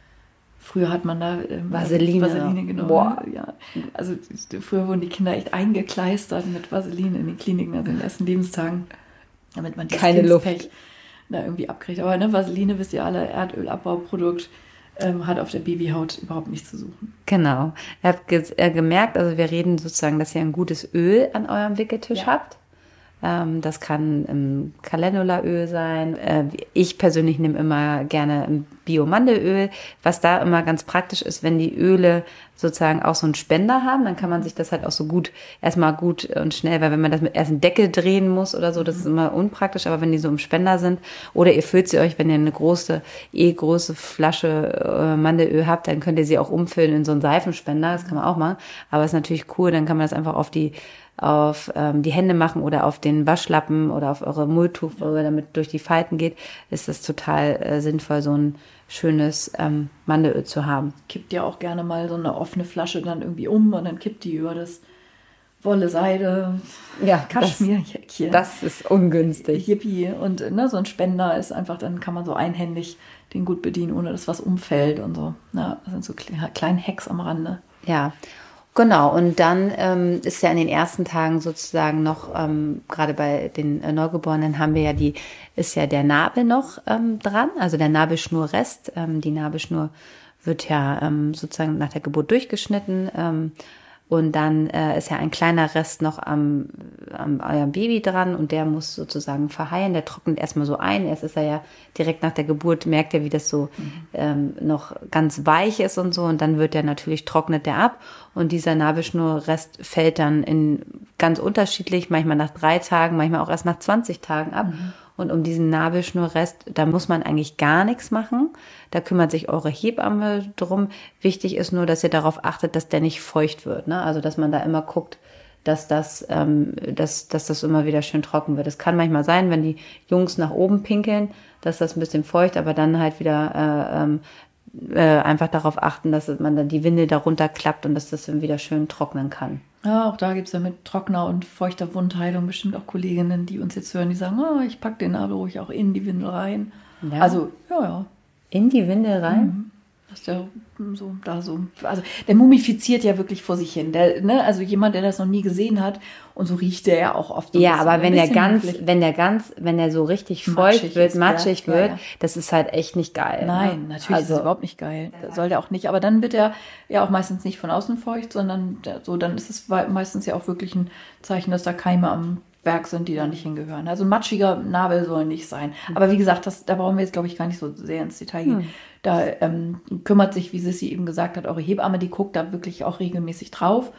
Früher hat man da ähm, Vaseline, Vaseline genommen. Boah. Ja. Also früher wurden die Kinder echt eingekleistert mit Vaseline in den Kliniken, also in den ersten Lebenstagen, damit man dieses Keine Luft da irgendwie abkriegt. Aber ne, Vaseline, wisst ihr alle, Erdölabbauprodukt, ähm, hat auf der Babyhaut überhaupt nichts zu suchen. Genau. Ihr habt ge- äh, gemerkt, also wir reden sozusagen, dass ihr ein gutes Öl an eurem Wickeltisch ja. habt. Ähm, das kann ähm, Calendulaöl sein. Äh, ich persönlich nehme immer gerne ein Bio-Mandelöl, was da immer ganz praktisch ist, wenn die Öle sozusagen auch so einen Spender haben, dann kann man sich das halt auch so gut, erstmal gut und schnell, weil wenn man das mit erst einen Deckel drehen muss oder so, das ist immer unpraktisch, aber wenn die so im Spender sind oder ihr füllt sie euch, wenn ihr eine große, eh große Flasche äh, Mandelöl habt, dann könnt ihr sie auch umfüllen in so einen Seifenspender, das kann man auch machen, aber ist natürlich cool, dann kann man das einfach auf die auf ähm, die Hände machen oder auf den Waschlappen oder auf eure Mulltuch, wo ihr damit durch die Falten geht, ist das total äh, sinnvoll, so ein schönes ähm, Mandelöl zu haben. Kippt ja auch gerne mal so eine offene Flasche dann irgendwie um und dann kippt die über das Wolle, Seide, ja, Kaschmirjäckchen. Das, das ist ungünstig. Yippie. Und ne, so ein Spender ist einfach, dann kann man so einhändig den gut bedienen, ohne dass was umfällt und so. Ja, das sind so kleine Hacks am Rande. Ja, genau, und dann ähm, ist ja in den ersten Tagen sozusagen noch, ähm, gerade bei den äh, Neugeborenen haben wir ja die, ist ja der Nabel noch ähm, dran, also der Nabelschnurrest. Ähm, die Nabelschnur wird ja ähm, sozusagen nach der Geburt durchgeschnitten ähm, und dann äh, ist ja ein kleiner Rest noch am, am eurem Baby dran und der muss sozusagen verheilen. Der trocknet erstmal so ein. Erst ist er ja direkt nach der Geburt, merkt er, wie das so mhm. ähm, noch ganz weich ist und so und dann wird der natürlich, trocknet der ab und dieser Nabelschnurrest fällt dann in ganz unterschiedlich, manchmal nach drei Tagen, manchmal auch erst nach zwanzig Tagen ab. Mhm. Und um diesen Nabelschnurrest, da muss man eigentlich gar nichts machen. Da kümmert sich eure Hebamme drum. Wichtig ist nur, dass ihr darauf achtet, dass der nicht feucht wird. Ne? Also, dass man da immer guckt, dass das, ähm, dass, dass das immer wieder schön trocken wird. Es kann manchmal sein, wenn die Jungs nach oben pinkeln, dass das ein bisschen feucht, aber dann halt wieder äh, ähm, äh, einfach darauf achten, dass man dann die Windel darunter klappt und dass das dann wieder schön trocknen kann. Ja, auch da gibt es ja mit trockener und feuchter Wundheilung bestimmt auch Kolleginnen, die uns jetzt hören, die sagen, oh, ich packe den Nabel ruhig auch in die Windel rein. Ja. Also, ja, ja. In die Windel rein? Mhm. Dass der so, da so, also der mumifiziert ja wirklich vor sich hin. Der, ne, also jemand, der das noch nie gesehen hat und so riecht der ja auch oft. So ja, bisschen, aber wenn der ganz, mufflig. wenn der ganz, wenn der so richtig feucht matschig wird, ist, matschig ja, wird, ja, ja. das ist halt echt nicht geil. Nein, ne? natürlich also, ist es überhaupt nicht geil. Das soll der auch nicht. Aber dann wird er ja auch meistens nicht von außen feucht, sondern der, so, dann ist es meistens ja auch wirklich ein Zeichen, dass da Keime am Werk sind, die da nicht hingehören. Also ein matschiger Nabel soll nicht sein. Aber wie gesagt, das, da brauchen wir jetzt, glaube ich, gar nicht so sehr ins Detail gehen. Hm. Da ähm, kümmert sich, wie Sissi eben gesagt hat, eure Hebamme, die guckt da wirklich auch regelmäßig drauf.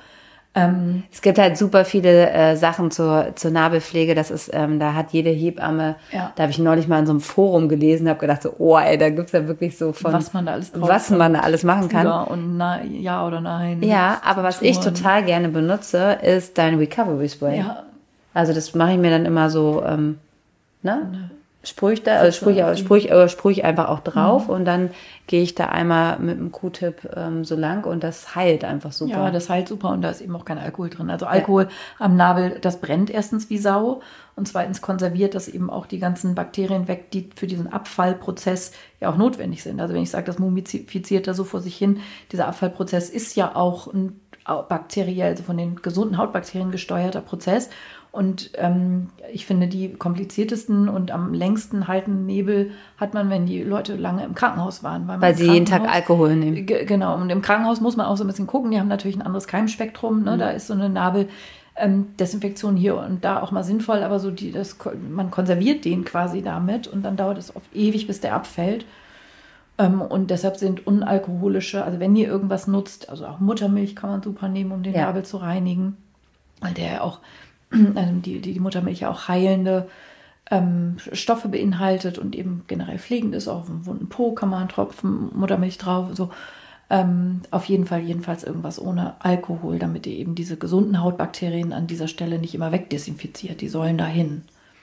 Ähm, es gibt halt super viele äh, Sachen zur, zur Nabelpflege. Das ist, ähm, da hat jede Hebamme, ja. da habe ich neulich mal in so einem Forum gelesen, habe gedacht so, oh ey, da gibt's ja wirklich so von, was man da alles drauf was man da alles machen kann. Ja und na, ja oder nein. Ja, aber was ich total gerne benutze, ist dein Recovery Spray. Ja. Also das mache ich mir dann immer so, ähm, ne? Sprühe ich da, äh, sprühe ich, äh, sprühe ich, äh, sprühe ich einfach auch drauf mhm. und dann gehe ich da einmal mit einem Q-Tip ähm, so lang und das heilt einfach super. Ja, das heilt super und da ist eben auch kein Alkohol drin. Also Alkohol ja. am Nabel, das brennt erstens wie Sau und zweitens konserviert das eben auch die ganzen Bakterien weg, die für diesen Abfallprozess ja auch notwendig sind. Also wenn ich sage, das mumifiziert da so vor sich hin, dieser Abfallprozess ist ja auch ein bakteriell, also von den gesunden Hautbakterien gesteuerter Prozess. Und ähm, ich finde, die kompliziertesten und am längsten haltenden Nebel hat man, wenn die Leute lange im Krankenhaus waren. Weil, weil sie jeden Tag Alkohol nehmen. G- genau, und im Krankenhaus muss man auch so ein bisschen gucken. Die haben natürlich ein anderes Keimspektrum. Ne? Mhm. Da ist so eine Nabeldesinfektion ähm, hier und da auch mal sinnvoll, aber so die, das, man konserviert den quasi damit und dann dauert es oft ewig, bis der abfällt. Ähm, und deshalb sind unalkoholische, also wenn ihr irgendwas nutzt, also auch Muttermilch kann man super nehmen, um den ja. Nabel zu reinigen, weil der ja auch also die, die, die Muttermilch ja auch heilende ähm, Stoffe beinhaltet und eben generell pflegend ist. Auf dem wunden Po kann man einen Tropfen Muttermilch drauf. So. Ähm, auf jeden Fall jedenfalls irgendwas ohne Alkohol, damit ihr eben diese gesunden Hautbakterien an dieser Stelle nicht immer wegdesinfiziert. Die sollen dahin.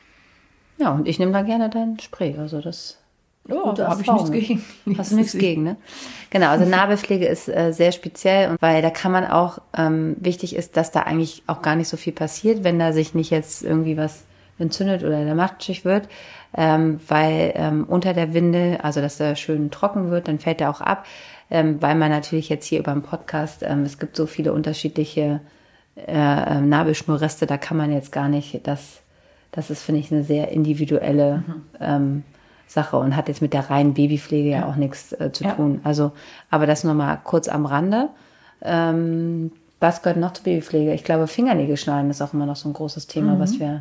Ja, und ich nehme da gerne dein Spray. Also das ja, da habe ich nichts gegen. Hast du nichts gegen, ne? Genau, also Nabelpflege ist äh, sehr speziell, und weil da kann man auch, ähm, wichtig ist, dass da eigentlich auch gar nicht so viel passiert, wenn da sich nicht jetzt irgendwie was entzündet oder der matschig wird, ähm, weil ähm, unter der Windel, also dass der schön trocken wird, dann fällt der auch ab, ähm, weil man natürlich jetzt hier über den Podcast, ähm, es gibt so viele unterschiedliche äh, Nabelschnurreste, da kann man jetzt gar nicht, das, das ist, finde ich, eine sehr individuelle mhm. ähm, Sache und hat jetzt mit der reinen Babypflege ja, ja auch nichts äh, zu ja. tun. Also, aber das nur mal kurz am Rande. Ähm, was gehört noch zur Babypflege? Ich glaube, Fingernägel schneiden ist auch immer noch so ein großes Thema, mhm. was wir...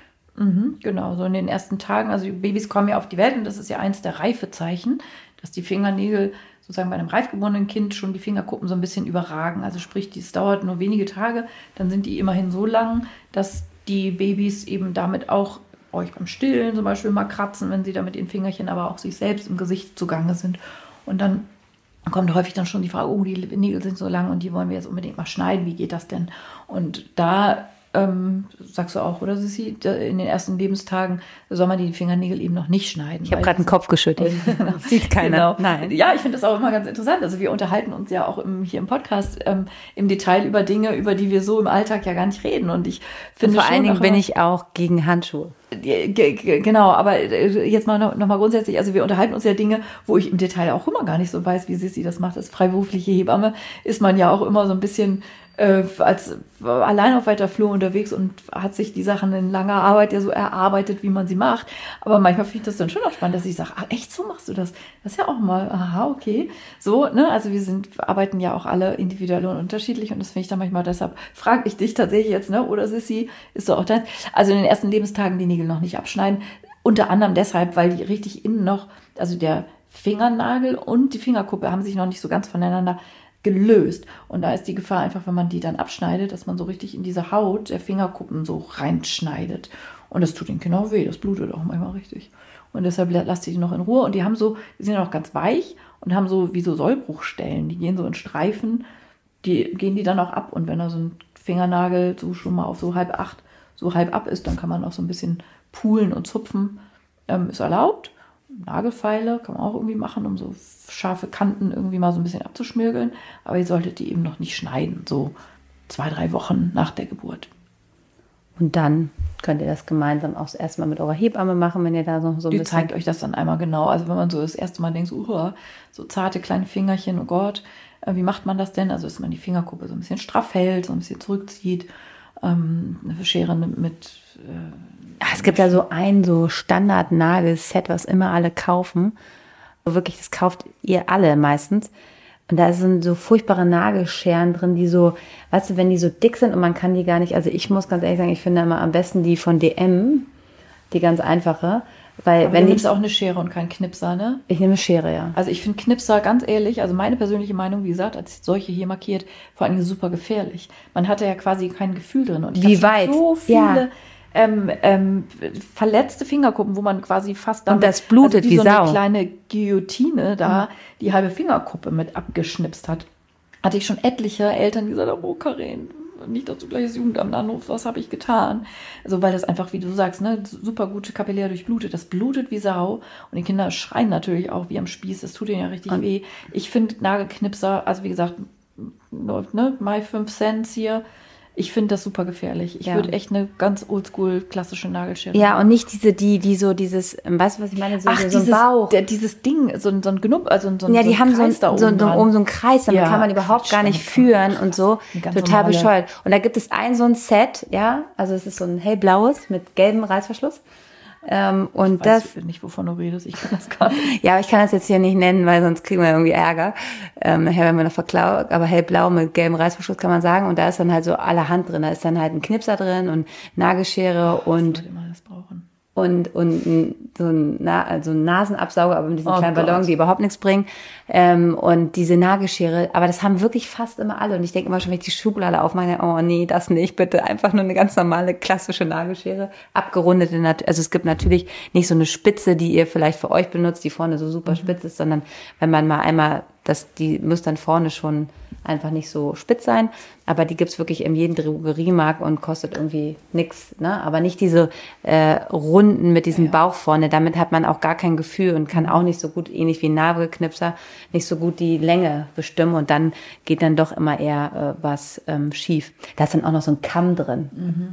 Mhm, genau, so in den ersten Tagen, also die Babys kommen ja auf die Welt und das ist ja eins der Reifezeichen, dass die Fingernägel sozusagen bei einem reifgeborenen Kind schon die Fingerkuppen so ein bisschen überragen. Also sprich, es dauert nur wenige Tage, dann sind die immerhin so lang, dass die Babys eben damit auch euch beim Stillen zum Beispiel mal kratzen, wenn sie da mit den Fingerchen aber auch sich selbst im Gesicht zugange sind. Und dann kommt häufig dann schon die Frage, oh, die Nägel sind so lang und die wollen wir jetzt unbedingt mal schneiden, wie geht das denn? Und da ähm, sagst du auch, oder Sissi, in den ersten Lebenstagen soll man die Fingernägel eben noch nicht schneiden. Ich habe gerade den Kopf geschüttelt. Sieht keiner. Genau. Nein. Ja, ich finde das auch immer ganz interessant. Also wir unterhalten uns ja auch im, hier im Podcast ähm, im Detail über Dinge, über die wir so im Alltag ja gar nicht reden. Und ich finde vor allen Dingen bin ich auch gegen Handschuhe. Genau, aber jetzt mal noch, noch mal grundsätzlich, also wir unterhalten uns ja Dinge, wo ich im Detail auch immer gar nicht so weiß, wie Sissi das macht. Als freiberufliche Hebamme ist man ja auch immer so ein bisschen äh, als allein auf weiter Flur unterwegs und hat sich die Sachen in langer Arbeit ja so erarbeitet, wie man sie macht. Aber manchmal finde ich das dann schon auch spannend, dass ich sage, ach echt, so machst du das? Das ist ja auch mal, aha, okay. So, ne, also wir sind, arbeiten ja auch alle individuell und unterschiedlich und das finde ich dann manchmal, deshalb frage ich dich tatsächlich jetzt, ne, oder Sissi, ist so auch dein, also in den ersten Lebenstagen die Nägel noch nicht abschneiden, unter anderem deshalb, weil die richtig innen noch, also der Fingernagel und die Fingerkuppe haben sich noch nicht so ganz voneinander gelöst. Und da ist die Gefahr einfach, wenn man die dann abschneidet, dass man so richtig in diese Haut der Fingerkuppen so reinschneidet. Und das tut den Kindern auch weh, das blutet auch manchmal richtig. Und deshalb lasst ihr die noch in Ruhe. Und die haben so, die sind auch ganz weich und haben so wie so Sollbruchstellen. Die gehen so in Streifen, die gehen die dann auch ab. Und wenn da so ein Fingernagel so schon mal auf so halb acht, so halb ab ist, dann kann man auch so ein bisschen poolen und zupfen. Ähm, ist erlaubt. Nagelfeile kann man auch irgendwie machen, um so scharfe Kanten irgendwie mal so ein bisschen abzuschmirgeln. Aber ihr solltet die eben noch nicht schneiden, so zwei, drei Wochen nach der Geburt. Und dann könnt ihr das gemeinsam auch erstmal mit eurer Hebamme machen, wenn ihr da so, so ein die bisschen... Die zeigt euch das dann einmal genau. Also wenn man so das erste Mal denkt, so, uh, so zarte kleine Fingerchen, oh Gott, äh, wie macht man das denn? Also dass man die Fingerkuppe so ein bisschen straff hält, so ein bisschen zurückzieht. Ähm, eine Schere mit... Äh, Ja, es gibt ja so ein so Standard-Nagelset, was immer alle kaufen. Wirklich, das kauft ihr alle meistens. Und da sind so furchtbare Nagelscheren drin, die so, weißt du, wenn die so dick sind und man kann die gar nicht, also ich muss ganz ehrlich sagen, ich finde immer am besten die von D M, die ganz einfache, Weil, Aber wenn du die, nimmst auch eine Schere und keinen Knipser, ne? ich nehme Schere, ja. Also ich finde Knipser, ganz ehrlich, also meine persönliche Meinung, wie gesagt, als solche hier markiert, vor allem super gefährlich. Man hatte ja quasi kein Gefühl drin. Und ich Wie hab schon weit? so viele Ja. ähm, ähm, verletzte Fingerkuppen, wo man quasi fast damit, Und das blutet also wie, wie so Sau. eine kleine Guillotine da die halbe Fingerkuppe mit abgeschnipst hat. Hatte ich schon etliche Eltern, die gesagt haben, oh Karin, nicht, dass du gleich das Jugendamt anrufst, was habe ich getan? Also weil das einfach, wie du sagst, ne, super gute kapillär durchblutet, das blutet wie Sau und die Kinder schreien natürlich auch wie am Spieß, das tut ihnen ja richtig und weh. Ich finde Nagelknipser, also wie gesagt, ne, My fünf Cent hier, ich finde das super gefährlich. Ich Ja. würde echt eine ganz oldschool klassische Nagelschere. Ja, und nicht diese, die, die so dieses, weißt du, was ich meine? So, Ach, so dieses, ein Bauch. Der, dieses Ding, so, ein- so ein Genupp, also so ein, Ja, so die ein haben so, Kreis ein, da so, oben so dran. oben so einen Kreis, damit Ja, kann man überhaupt Quatsch, gar nicht einfach führen krass. und so. Eine ganz Total normale- bescheuert. Und da gibt es ein so ein Set, ja, also es ist so ein hellblaues mit gelbem Reißverschluss. Ähm, und Ich das, weiß nicht, wovon du redest, ich kann das gar nicht. ja, aber ich kann das jetzt hier nicht nennen, weil sonst kriegen wir irgendwie Ärger. Ähm, nachher werden wir noch verklaut, aber hellblau mit gelbem Reißverschluss kann man sagen. Und da ist dann halt so allerhand drin. Da ist dann halt ein Knipser drin und Nagelschere und Sollte man das brauchen. und, und ein, so ein, Na, also ein Nasenabsauger, aber mit diesen Oh kleinen Gott. Ballons, die überhaupt nichts bringen. Ähm, und diese Nagelschere, aber das haben wirklich fast immer alle. Und ich denke immer schon, wenn ich die Schublade aufmache, oh nee, das nicht, bitte. Einfach nur eine ganz normale, klassische Nagelschere. Abgerundete, nat- also es gibt natürlich nicht so eine Spitze, die ihr vielleicht für euch benutzt, die vorne so super spitz ist, sondern wenn man mal einmal, das, die muss dann vorne schon einfach nicht so spitz sein, aber die gibt's wirklich in jedem Drogeriemarkt und kostet irgendwie nix, ne? Aber nicht diese äh, Runden mit diesem Bauch vorne, damit hat man auch gar kein Gefühl und kann auch nicht so gut, ähnlich wie ein Nagelknipser, nicht so gut die Länge bestimmen und dann geht dann doch immer eher äh, was ähm, schief. Da ist dann auch noch so ein Kamm drin,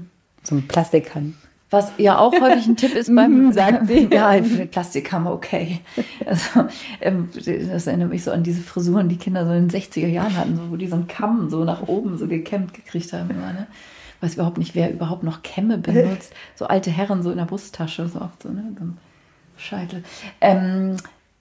so ein Plastikkamm. Was ja auch häufig ein Tipp ist beim, sagt sie. ja, für Plastikhammer, okay. Also, ähm, das erinnert mich so an diese Frisuren, die Kinder so in den sechziger Jahren hatten, so, wo die so einen Kamm so nach oben so gekämmt gekriegt haben immer, ne? Weiß überhaupt nicht, wer überhaupt noch Kämme benutzt. So alte Herren so in der Brusttasche, so oft so, ne? So ein Scheitel. Ähm,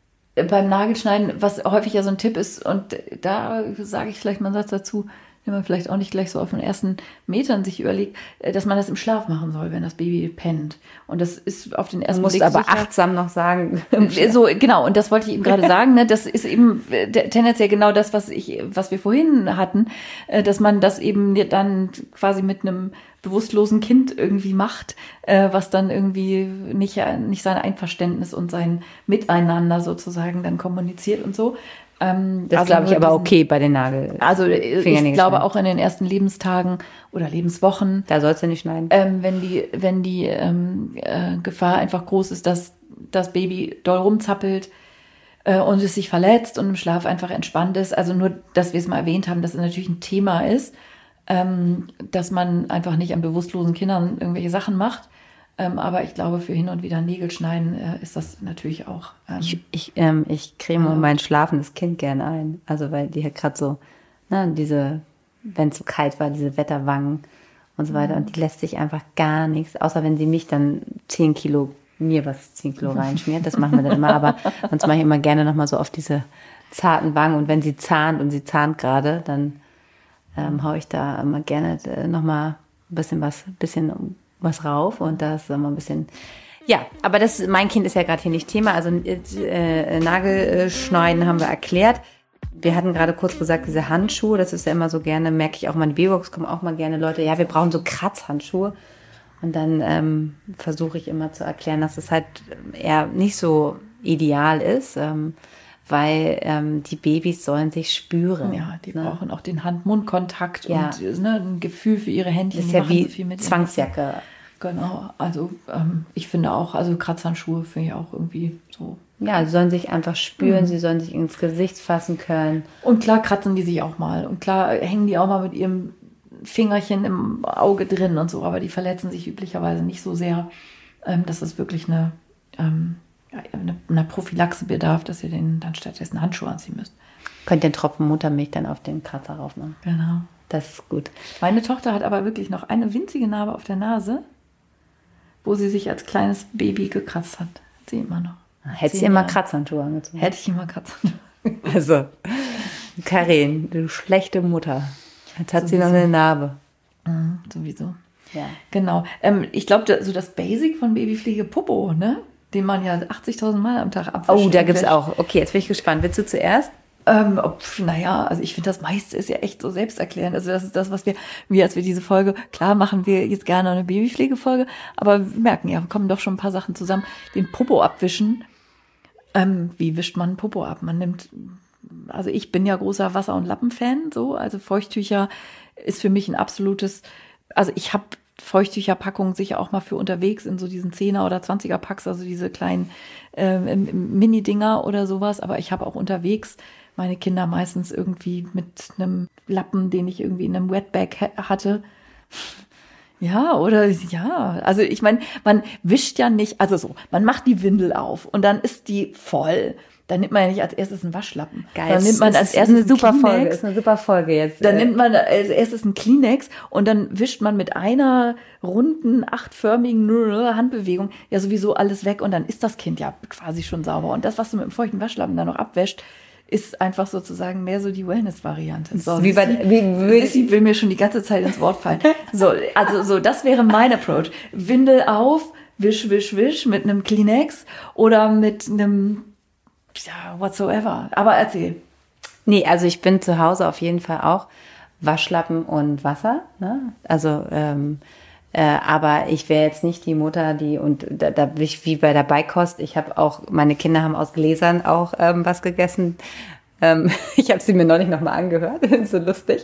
beim Nagelschneiden, was häufig ja so ein Tipp ist, und da sage ich vielleicht mal einen Satz dazu, den man vielleicht auch nicht gleich so auf den ersten Metern sich überlegt, dass man das im Schlaf machen soll, wenn das Baby pennt. Und das ist auf den Du ersten musst Blick aber sicher- achtsam noch sagen. so, genau, und das wollte ich eben gerade sagen, ne, das ist eben äh, tendenziell genau das, was ich, was wir vorhin hatten, äh, dass man das eben dann quasi mit einem bewusstlosen Kind irgendwie macht, äh, was dann irgendwie nicht, äh, nicht sein Einverständnis und sein Miteinander sozusagen dann kommuniziert und so. Ähm, Das also glaube ich nur aber diesen- okay bei den Nagel. Also äh, Fingernägel ich glaube schneiden. auch in den ersten Lebenstagen oder Lebenswochen, Da sollst du nicht schneiden. ähm, wenn die, wenn die ähm, äh, Gefahr einfach groß ist, dass das Baby doll rumzappelt äh, und es sich verletzt und im Schlaf einfach entspannt ist. Also nur, dass wir es mal erwähnt haben, dass es natürlich ein Thema ist, ähm, dass man einfach nicht an bewusstlosen Kindern irgendwelche Sachen macht. Ähm, aber ich glaube, für hin und wieder Nägel schneiden äh, ist das natürlich auch. Ähm, Ich, ich, ähm, ich creme Ja. mein schlafendes Kind gern ein. Also weil die hat gerade so, ne, diese, wenn es so kalt war, diese Wetterwangen und so weiter. Und die lässt sich einfach gar nichts, außer wenn sie mich dann zehn Kilo, mir was zehn Kilo reinschmiert. Das machen wir dann immer. Aber sonst mache ich immer gerne nochmal so auf diese zarten Wangen. Und wenn sie zahnt und sie zahnt gerade, dann ähm, haue ich da immer gerne äh, nochmal ein bisschen was, bisschen was rauf. Und das ist immer ein bisschen... Ja, aber das, mein Kind ist ja gerade hier nicht Thema. Also äh, Nagelschneiden haben wir erklärt. Wir hatten gerade kurz gesagt, diese Handschuhe, das ist ja immer so gerne, merke ich auch mal in die Babybox, kommen auch mal gerne Leute, ja, wir brauchen so Kratzhandschuhe. Und dann ähm, versuche ich immer zu erklären, dass es halt eher nicht so ideal ist, ähm, weil ähm, die Babys sollen sich spüren. ja, die ne? brauchen auch den Hand-Mund-Kontakt Ja. und ne, ein Gefühl für ihre Händchen. Das ist Die ja machen wie so viel mit ihren Zwangsjacke. Genau, also ähm, ich finde auch, also Kratzhandschuhe finde ich auch irgendwie so. Ja, sie sollen sich einfach spüren, Mhm. sie sollen sich ins Gesicht fassen können. Und klar kratzen die sich auch mal und klar hängen die auch mal mit ihrem Fingerchen im Auge drin und so, aber die verletzen sich üblicherweise nicht so sehr, ähm, dass es wirklich eine, ähm, ja, eine, eine Prophylaxe bedarf, dass ihr den dann stattdessen Handschuhe anziehen müsst. Könnt den Tropfen Muttermilch dann auf den Kratzer raufmachen. Genau. Das ist gut. Meine Tochter hat aber wirklich noch eine winzige Narbe auf der Nase, wo sie sich als kleines Baby gekratzt hat. Hat sie immer noch. Hättest du Zehn immer Jahre. Kratzhandschuhe angezogen. Hätte ich immer Kratzen. Also, Karin, du schlechte Mutter. Jetzt hat sie noch eine Narbe. Mhm, sowieso. Ja. Genau. Ähm, ich glaube, so das Basic von Babypflege Popo, ne? den man ja achtzigtausend Mal am Tag abwischt. Oh, da gibt's auch. Okay, jetzt bin ich gespannt. Willst du zuerst? Ähm, naja, also ich finde, das meiste ist ja echt so selbsterklärend. Also das ist das, was wir, wie als wir diese Folge, klar machen wir jetzt gerne eine Babypflegefolge, aber wir merken ja, kommen doch schon ein paar Sachen zusammen. Den Popo abwischen. Ähm, wie wischt man Popo ab? Man nimmt, also ich bin ja großer Wasser- und Lappen-Fan, so, also Feuchttücher ist für mich ein absolutes, also ich habe Feuchttücherpackungen sicher auch mal für unterwegs in so diesen zehner oder zwanziger Packs, also diese kleinen ähm, Mini-Dinger oder sowas, aber ich habe auch unterwegs meine Kinder meistens irgendwie mit einem Lappen, den ich irgendwie in einem Wetbag hatte. Ja, oder ja, also ich meine, man wischt ja nicht, also so, man macht die Windel auf und dann ist die voll. Dann nimmt man ja nicht als erstes einen Waschlappen. Geil. Dann nimmt man als erstes eine super einen Folge. Kleenex. Ist eine super Folge jetzt. Dann nimmt man als erstes einen Kleenex und dann wischt man mit einer runden, achtförmigen Handbewegung ja sowieso alles weg und dann ist das Kind ja quasi schon sauber. Und das, was du mit dem feuchten Waschlappen dann noch abwäscht, ist einfach sozusagen mehr so die Wellness-Variante. So, wie bei, wie, wie, sie will mir schon die ganze Zeit ins Wort fallen. So, also so, das wäre mein Approach. Windel auf, wisch, wisch, wisch mit einem Kleenex oder mit einem, ja, whatsoever. Aber erzähl. Nee, also ich bin zu Hause auf jeden Fall auch Waschlappen und Wasser. Ne? Also, ähm, äh, aber ich wäre jetzt nicht die Mutter, die, und da, da bin ich wie bei der Beikost, ich habe auch, meine Kinder haben aus Gläsern auch ähm, was gegessen. Ähm, ich habe sie mir neulich nochmal angehört, so lustig.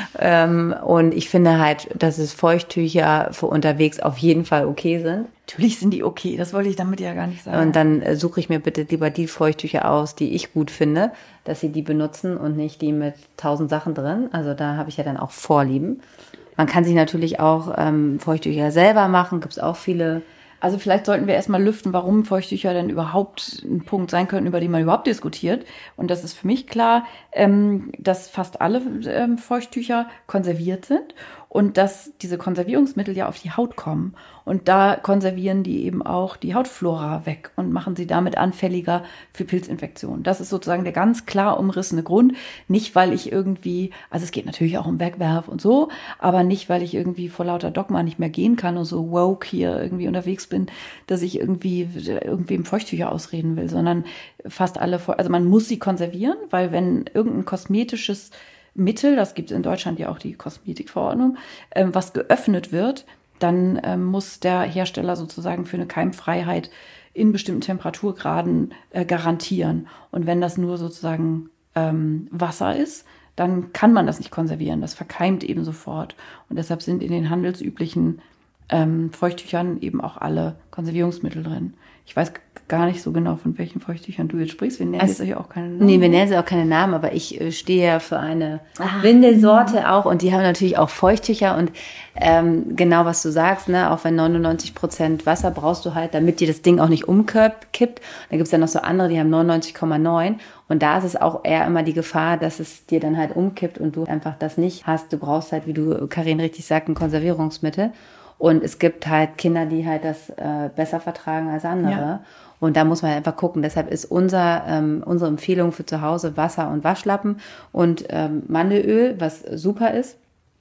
Ähm, und ich finde halt, dass es Feuchttücher für unterwegs auf jeden Fall okay sind. Natürlich sind die okay, das wollte ich damit ja gar nicht sagen. Und dann äh, suche ich mir bitte lieber die Feuchttücher aus, die ich gut finde, dass sie die benutzen und nicht die mit tausend Sachen drin. Also da habe ich ja dann auch Vorlieben. Man kann sich natürlich auch ähm, Feuchttücher selber machen, gibt es auch viele. Also vielleicht sollten wir erstmal lüften, warum Feuchttücher denn überhaupt ein Punkt sein können, über den man überhaupt diskutiert. Und das ist für mich klar, ähm, dass fast alle ähm, Feuchttücher konserviert sind und dass diese Konservierungsmittel ja auf die Haut kommen. Und da konservieren die eben auch die Hautflora weg und machen sie damit anfälliger für Pilzinfektionen. Das ist sozusagen der ganz klar umrissene Grund. Nicht, weil ich irgendwie, also es geht natürlich auch um Wegwerf und so, aber nicht, weil ich irgendwie vor lauter Dogma nicht mehr gehen kann und so woke hier irgendwie unterwegs bin, dass ich irgendwie irgendwem Feuchttücher ausreden will, sondern fast alle, also man muss sie konservieren, weil wenn irgendein kosmetisches Mittel, das gibt es in Deutschland ja auch die Kosmetikverordnung, äh, was geöffnet wird, dann ähm, muss der Hersteller sozusagen für eine Keimfreiheit in bestimmten Temperaturgraden äh, garantieren. Und wenn das nur sozusagen ähm, Wasser ist, dann kann man das nicht konservieren. Das verkeimt eben sofort. Und deshalb sind in den handelsüblichen ähm, Feuchttüchern eben auch alle Konservierungsmittel drin. Ich weiß gar nicht so genau, von welchen Feuchttüchern du jetzt sprichst. Wir nennen also, jetzt auch keine Namen. Nee, wir nennen sie auch keine Namen, aber ich äh, stehe ja für eine ah. Windelsorte auch und die haben natürlich auch Feuchttücher und ähm, genau, was du sagst, ne, auch wenn neunundneunzig Prozent Wasser brauchst du halt, damit dir das Ding auch nicht umkippt. Dann gibt's ja noch so andere, die haben neunundneunzig Komma neun und da ist es auch eher immer die Gefahr, dass es dir dann halt umkippt und du einfach das nicht hast. Du brauchst halt, wie du, Karin, richtig sagt, ein Konservierungsmittel. Und es gibt halt Kinder, die halt das äh, besser vertragen als andere. Ja. Und da muss man einfach gucken. Deshalb ist unser, ähm, unsere Empfehlung für zu Hause Wasser und Waschlappen und ähm, Mandelöl, was super ist.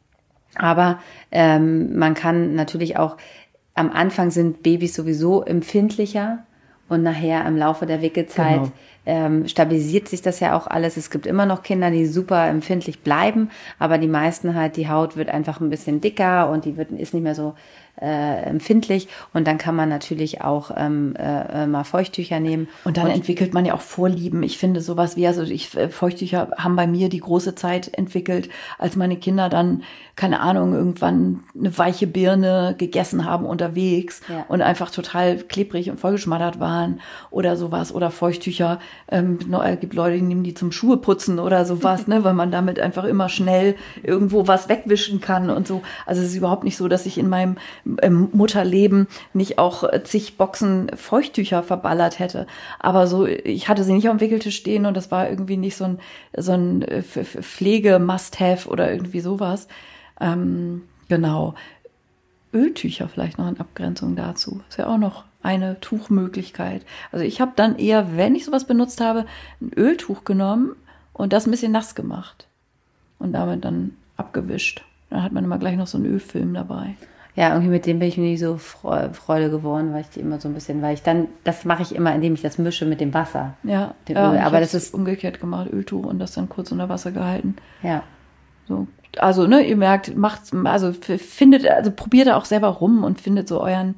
Aber ähm, man kann natürlich auch, am Anfang sind Babys sowieso empfindlicher und nachher im Laufe der Wickelzeit genau. ähm, stabilisiert sich das ja auch alles. Es gibt immer noch Kinder, die super empfindlich bleiben, aber die meisten halt, die Haut wird einfach ein bisschen dicker und die wird, ist nicht mehr so äh, empfindlich und dann kann man natürlich auch ähm, äh, mal Feuchttücher nehmen. Und dann und entwickelt man ja auch Vorlieben. Ich finde sowas wie, also ich, Feuchttücher haben bei mir die große Zeit entwickelt, als meine Kinder dann, keine Ahnung, irgendwann eine weiche Birne gegessen haben unterwegs ja. und einfach total klebrig und vollgeschmattert waren oder sowas oder Feuchttücher. Ähm, es gibt Leute, die nehmen die zum Schuhe putzen oder sowas, ne, weil man damit einfach immer schnell irgendwo was wegwischen kann und so. Also es ist überhaupt nicht so, dass ich in meinem im Mutterleben nicht auch zig Boxen Feuchttücher verballert hätte. Aber so, ich hatte sie nicht auf dem Wickeltisch stehen und das war irgendwie nicht so ein, so ein Pflege-Must-Have oder irgendwie sowas. Ähm, genau. Öltücher vielleicht noch in Abgrenzung dazu. Ist ja auch noch eine Tuchmöglichkeit. Also ich habe dann eher, wenn ich sowas benutzt habe, ein Öltuch genommen und das ein bisschen nass gemacht und damit dann abgewischt. Dann hat man immer gleich noch so einen Ölfilm dabei. Ja, irgendwie mit dem bin ich mir nicht so Freude geworden, weil ich die immer so ein bisschen, weil ich dann, das mache ich immer, indem ich das mische mit dem Wasser. Ja, dem ja Öl. Aber das ist umgekehrt gemacht, Öltuch und das dann kurz unter Wasser gehalten. Ja. So. Also, ne, ihr merkt, macht, also findet, also probiert da auch selber rum und findet so euren,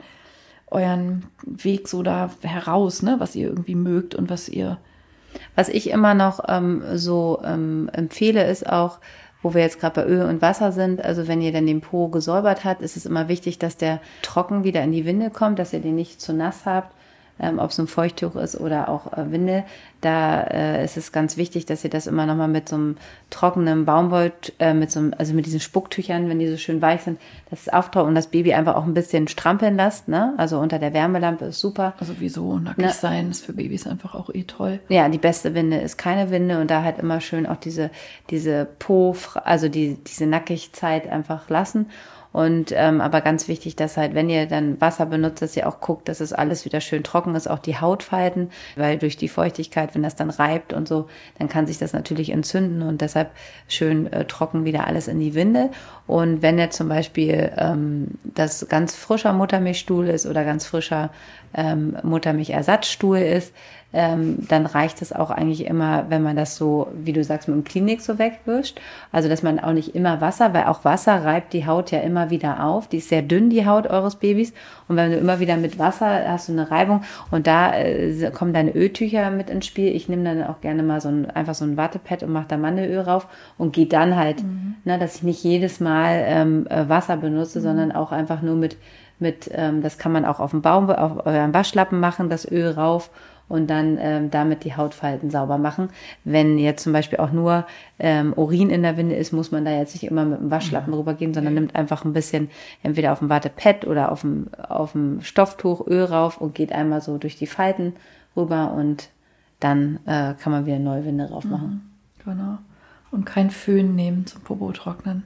euren Weg so da heraus, ne, was ihr irgendwie mögt und was ihr. Was ich immer noch ähm, so ähm, empfehle, ist auch, wo wir jetzt gerade bei Öl und Wasser sind, also wenn ihr dann den Po gesäubert habt, ist es immer wichtig, dass der trocken wieder in die Windel kommt, dass ihr den nicht zu nass habt, ähm, ob es ein Feuchttuch ist oder auch äh, Windel. Da äh, ist es ganz wichtig, dass ihr das immer nochmal mit so einem trockenen Baumwoll, äh, mit so einem, also mit diesen Spucktüchern, wenn die so schön weich sind, das ist auftaucht und das Baby einfach auch ein bisschen strampeln lasst, ne? Also unter der Wärmelampe ist super. Also wieso nackig ne? sein ist für Babys einfach auch eh toll. Ja, die beste Winde ist keine Winde und da halt immer schön auch diese diese Po, also die diese Nackigzeit einfach lassen. Und ähm, aber ganz wichtig, dass halt, wenn ihr dann Wasser benutzt, dass ihr auch guckt, dass es alles wieder schön trocken ist, auch die Hautfalten, weil durch die Feuchtigkeit, wenn das dann reibt und so, dann kann sich das natürlich entzünden und deshalb schön äh, trocken wieder alles in die Winde. Und wenn jetzt zum Beispiel ähm, das ganz frischer Muttermilchstuhl ist oder ganz frischer ähm, Muttermilchersatzstuhl ist, ähm, dann reicht es auch eigentlich immer, wenn man das so, wie du sagst, mit dem Klinik so wegwischt. Also, dass man auch nicht immer Wasser, weil auch Wasser reibt die Haut ja immer wieder auf. Die ist sehr dünn, die Haut eures Babys. Und wenn du immer wieder mit Wasser hast du eine Reibung und da äh, kommen deine Öltücher mit ins Spiel. Ich nehme dann auch gerne mal so ein, einfach so ein Wattepad und mache da Mandelöl rauf und gehe dann halt, mhm. ne, dass ich nicht jedes Mal ähm, Wasser benutze, mhm. sondern auch einfach nur mit, mit ähm, das kann man auch auf dem Baum, auf euren Waschlappen machen, das Öl rauf. Und dann ähm, damit die Hautfalten sauber machen. Wenn jetzt zum Beispiel auch nur ähm, Urin in der Winde ist, muss man da jetzt nicht immer mit dem Waschlappen mhm. rübergehen, sondern nimmt einfach ein bisschen entweder auf dem Wattepad oder auf dem, auf dem Stofftuch Öl rauf und geht einmal so durch die Falten rüber und dann äh, kann man wieder neue Winde drauf machen. Mhm, genau. Und kein Föhn nehmen zum Popo trocknen.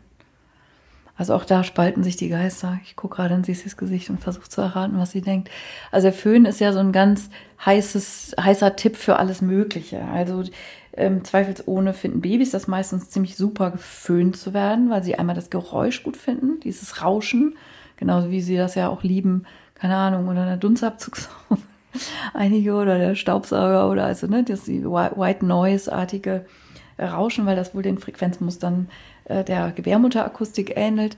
Also auch da spalten sich die Geister. Ich gucke gerade in Sisis Gesicht und versuche zu erraten, was sie denkt. Also der Föhn ist ja so ein ganz heißes, heißer Tipp für alles Mögliche. Also ähm, zweifelsohne finden Babys das meistens ziemlich super, geföhnt zu werden, weil sie einmal das Geräusch gut finden, dieses Rauschen, genauso wie sie das ja auch lieben, keine Ahnung, oder der Dunstabzugshaube, einige oder der Staubsauger oder also ne, das die White Noise-artige Rauschen, weil das wohl den Frequenzmustern der Gebärmutterakustik ähnelt.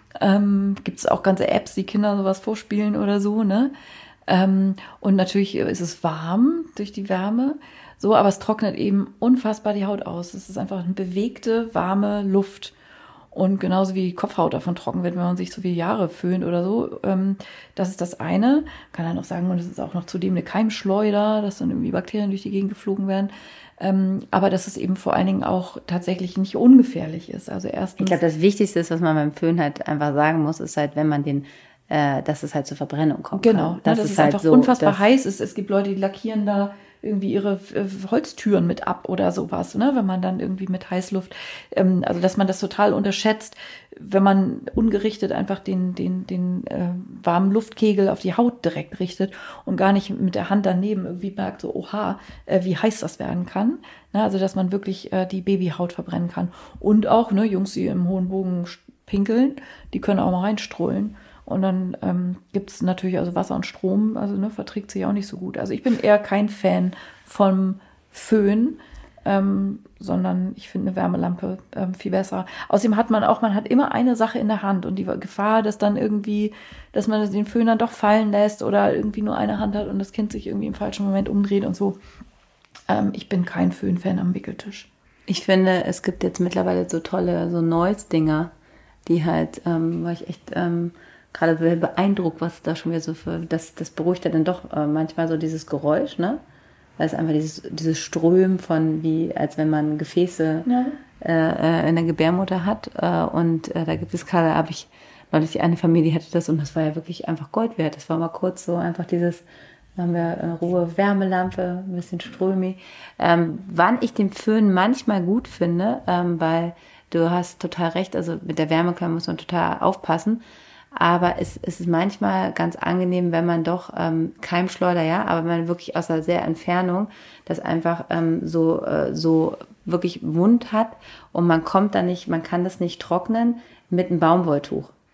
Ähm, gibt es auch ganze Apps, die Kinder sowas vorspielen oder so, ne? Ähm, und natürlich ist es warm durch die Wärme, so, aber es trocknet eben unfassbar die Haut aus. Es ist einfach eine bewegte, warme Luft. Und genauso wie die Kopfhaut davon trocken wird, wenn man sich so viele Jahre föhnt oder so. Ähm, das ist das eine. Kann dann auch sagen, und es ist auch noch zudem eine Keimschleuder, dass dann irgendwie Bakterien durch die Gegend geflogen werden. Ähm, aber dass es eben vor allen Dingen auch tatsächlich nicht ungefährlich ist. Also erstens. Ich glaube, das Wichtigste ist, was man beim Föhn halt einfach sagen muss, ist halt, wenn man den, äh, dass es halt zur Verbrennung kommt. Genau, kann. Das, das ist, ist halt einfach so, unfassbar heiß ist. Es gibt Leute, die lackieren da irgendwie ihre äh, Holztüren mit ab oder sowas, ne? Wenn man dann irgendwie mit Heißluft, ähm, also dass man das total unterschätzt, wenn man ungerichtet einfach den den den äh, warmen Luftkegel auf die Haut direkt richtet und gar nicht mit der Hand daneben irgendwie merkt, so oha, äh, wie heiß das werden kann. Ne? Also dass man wirklich äh, die Babyhaut verbrennen kann. Und auch, ne, Jungs, die im hohen Bogen pinkeln, die können auch mal reinstrollen. Und dann ähm, gibt es natürlich also Wasser und Strom, also ne, verträgt sich auch nicht so gut. Also ich bin eher kein Fan vom Föhn, ähm, sondern ich finde eine Wärmelampe ähm, viel besser. Außerdem hat man auch, man hat immer eine Sache in der Hand und die Gefahr, dass dann irgendwie, dass man den Föhn dann doch fallen lässt oder irgendwie nur eine Hand hat und das Kind sich irgendwie im falschen Moment umdreht und so. Ähm, ich bin kein Föhn-Fan am Wickeltisch. Ich finde, es gibt jetzt mittlerweile so tolle so Noise-Dinger, die halt, ähm, war ich echt ähm, gerade beeindruckt, was da schon wieder so für, das, das beruhigt ja dann doch äh, manchmal so dieses Geräusch, ne? Weil es einfach dieses, dieses Strömen von, wie, als wenn man Gefäße ja. äh, in der Gebärmutter hat. Äh, und äh, da gibt es gerade, habe ich neulich eine Familie hatte das und das war ja wirklich einfach Gold wert. Das war mal kurz so einfach dieses, da haben wir eine Ruhe Wärmelampe, ein bisschen Strömi. Ähm, wann ich den Föhn manchmal gut finde, ähm, weil du hast total recht, also mit der Wärmekammer muss man total aufpassen. Aber es, es ist manchmal ganz angenehm, wenn man doch ähm, Keimschleuder, ja, aber man wirklich aus einer sehr Entfernung das einfach ähm, so äh, so wirklich wund hat und man kommt da nicht, man kann das nicht trocknen mit einem Baumwolltuch.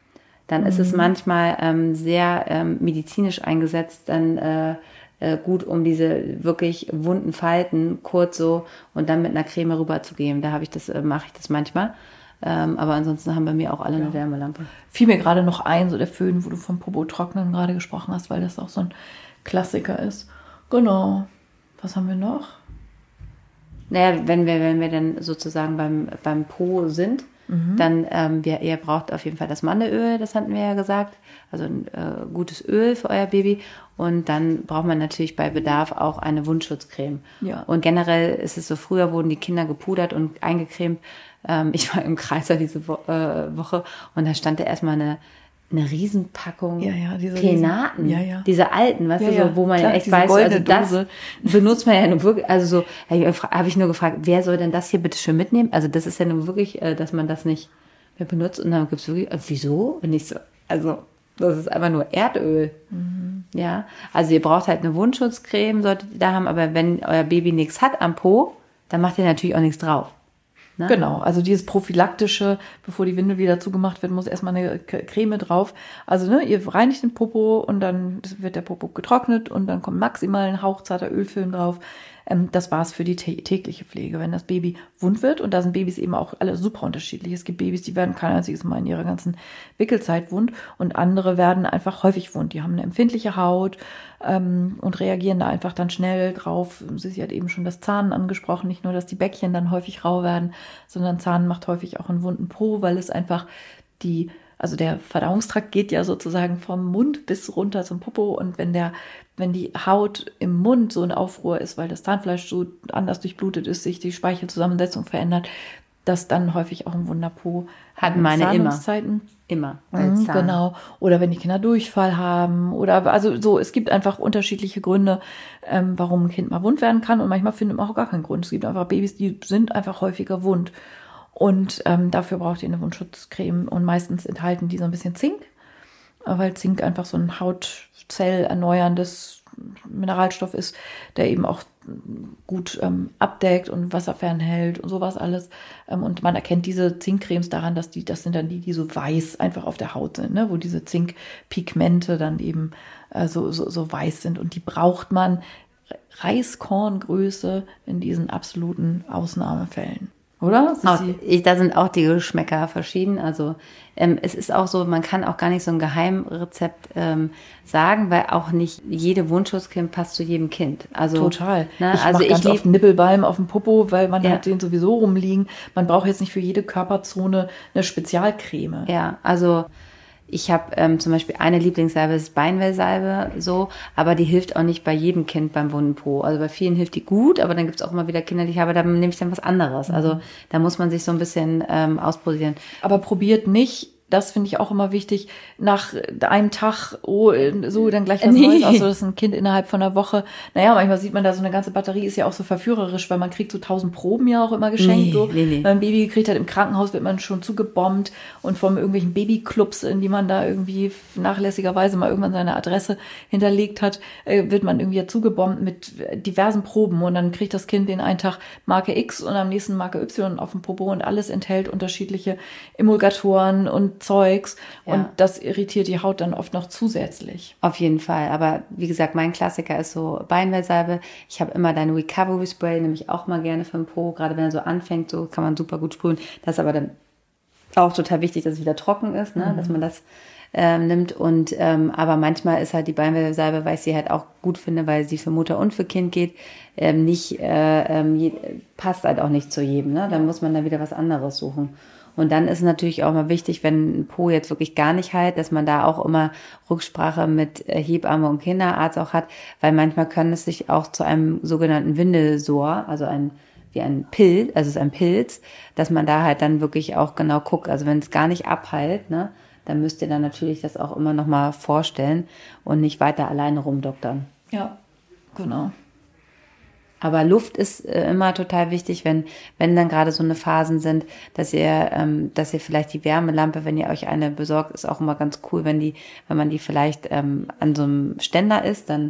dann Mhm. ist es manchmal ähm, sehr ähm, medizinisch eingesetzt, dann äh, äh, gut, um diese wirklich wunden Falten kurz so und dann mit einer Creme rüberzugeben. Da habe ich das, äh, mache ich das manchmal. Ähm, aber ansonsten haben bei mir auch alle eine Wärmelampe. Fiel mir gerade noch ein, so der Föhn, wo du vom Popo-Trocknen gerade gesprochen hast, weil das auch so ein Klassiker ist. Genau. Was haben wir noch? Naja, wenn wir, wenn wir dann sozusagen beim, beim Po sind, mhm. dann, ähm, wir, ihr braucht auf jeden Fall das Mandelöl, das hatten wir ja gesagt. Also ein äh, gutes Öl für euer Baby. Und dann braucht man natürlich bei Bedarf auch eine Wundschutzcreme. Ja. Und generell ist es so, früher wurden die Kinder gepudert und eingecremt. Ähm, ich war im Kreiser diese Wo- äh, Woche und da stand da erstmal eine, eine Riesenpackung Ja, ja, diese Penaten. Riesen- ja, ja. Diese alten, weißt Ja, du, ja, so, wo man klar, ja echt diese weiß, goldene also das Dose. benutzt man ja nur wirklich, also so, habe ich nur gefragt, wer soll denn das hier bitte schön mitnehmen? Also das ist ja nun wirklich, äh, dass man das nicht mehr benutzt und dann gibt es wirklich, äh, wieso? Und ich so, also das ist einfach nur Erdöl. Mhm. Ja, also ihr braucht halt eine Wundschutzcreme, solltet ihr da haben, aber wenn euer Baby nichts hat am Po, dann macht ihr natürlich auch nichts drauf. Ne? Genau, also dieses prophylaktische, bevor die Windel wieder zugemacht wird, muss erstmal eine K- Creme drauf. Also ne, ihr reinigt den Popo und dann wird der Popo getrocknet und dann kommt maximal ein hauchzarter Ölfilm drauf. Ähm, das war's für die tä- tägliche Pflege. Wenn das Baby wund wird, und da sind Babys eben auch alle super unterschiedlich. Es gibt Babys, die werden kein einziges Mal in ihrer ganzen Wickelzeit wund und andere werden einfach häufig wund. Die haben eine empfindliche Haut ähm, und reagieren da einfach dann schnell drauf. Sie hat eben schon das Zahnen angesprochen, nicht nur, dass die Bäckchen dann häufig rau werden, sondern Zahnen macht häufig auch einen wunden Po, weil es einfach die, also der Verdauungstrakt geht ja sozusagen vom Mund bis runter zum Popo und wenn der, wenn die Haut im Mund so in Aufruhr ist, weil das Zahnfleisch so anders durchblutet ist, sich die Speichelzusammensetzung verändert, dass dann häufig auch ein wunder Po Hatten meine immer. Zahnungszeiten. Immer. Mhm, genau. Oder wenn die Kinder Durchfall haben oder also so, es gibt einfach unterschiedliche Gründe, ähm, warum ein Kind mal wund werden kann und manchmal findet man auch gar keinen Grund. Es gibt einfach Babys, die sind einfach häufiger wund und ähm, dafür braucht ihr eine Wundschutzcreme und meistens enthalten die so ein bisschen Zink, weil Zink einfach so ein hautzelerneuerndes Mineralstoff ist, der eben auch gut ähm, abdeckt und Wasser fernhält und sowas alles. Ähm, und man erkennt diese Zinkcremes daran, dass die, das sind dann die, die so weiß einfach auf der Haut sind, ne? Wo diese Zinkpigmente dann eben äh, so, so, so weiß sind. Und die braucht man Reiskorngröße in diesen absoluten Ausnahmefällen. Oder? Auch, ich, da sind auch die Geschmäcker verschieden. Also ähm, es ist auch so, man kann auch gar nicht so ein Geheimrezept ähm, sagen, weil auch nicht jede Wundschutzcreme passt zu jedem Kind. Also total. Ne, ich also mache ganz ich oft Nippelbalm auf dem Popo, weil man ja. hat den sowieso rumliegen. Man braucht jetzt nicht für jede Körperzone eine Spezialcreme. Ja, also ich habe ähm, zum Beispiel eine Lieblingssalbe, das ist Beinwellsalbe, so, aber die hilft auch nicht bei jedem Kind beim wunden Po. Also bei vielen hilft die gut, aber dann gibt es auch immer wieder Kinder, die ich habe, da nehme ich dann was anderes. Also da muss man sich so ein bisschen ähm, ausprobieren. Aber probiert nicht, das finde ich auch immer wichtig, nach einem Tag, oh, so dann gleich was Nee. Neues, außer das ist ein Kind innerhalb von einer Woche. Naja, manchmal sieht man da so eine ganze Batterie, ist ja auch so verführerisch, weil man kriegt so tausend Proben ja auch immer geschenkt. Nee, so. nee, nee. Wenn man ein Baby gekriegt hat, im Krankenhaus wird man schon zugebombt und von irgendwelchen Babyclubs, in die man da irgendwie nachlässigerweise mal irgendwann seine Adresse hinterlegt hat, äh, wird man irgendwie ja zugebombt mit diversen Proben und dann kriegt das Kind den einen Tag Marke X und am nächsten Marke Y auf dem Popo und alles enthält unterschiedliche Emulgatoren und Zeugs Ja. und das irritiert die Haut dann oft noch zusätzlich. Auf jeden Fall. Aber wie gesagt, mein Klassiker ist so Beinwellsalbe. Ich habe immer dein Recovery Spray, nehme ich auch mal gerne für den Po. Gerade wenn er so anfängt, so kann man super gut sprühen. Das ist aber dann auch total wichtig, dass es wieder trocken ist, ne? Mhm. Dass man das ähm, nimmt. Und ähm, aber manchmal ist halt die Beinwellsalbe, weil ich sie halt auch gut finde, weil sie für Mutter und für Kind geht, ähm, nicht äh, ähm, je, passt halt auch nicht zu jedem. Ne? Dann muss man da wieder was anderes suchen. Und dann ist natürlich auch mal wichtig, wenn ein Po jetzt wirklich gar nicht heilt, dass man da auch immer Rücksprache mit Hebamme und Kinderarzt auch hat, weil manchmal kann es sich auch zu einem sogenannten Windelsor, also ein wie ein Pilz, also es ist ein Pilz, dass man da halt dann wirklich auch genau guckt. Also wenn es gar nicht abheilt, ne, dann müsst ihr dann natürlich das auch immer noch mal vorstellen und nicht weiter alleine rumdoktern. Ja, genau. Aber Luft ist äh, immer total wichtig, wenn wenn dann gerade so eine Phasen sind, dass ihr ähm, dass ihr vielleicht die Wärmelampe, wenn ihr euch eine besorgt, ist auch immer ganz cool, wenn die wenn man die vielleicht ähm, an so einem Ständer ist, dann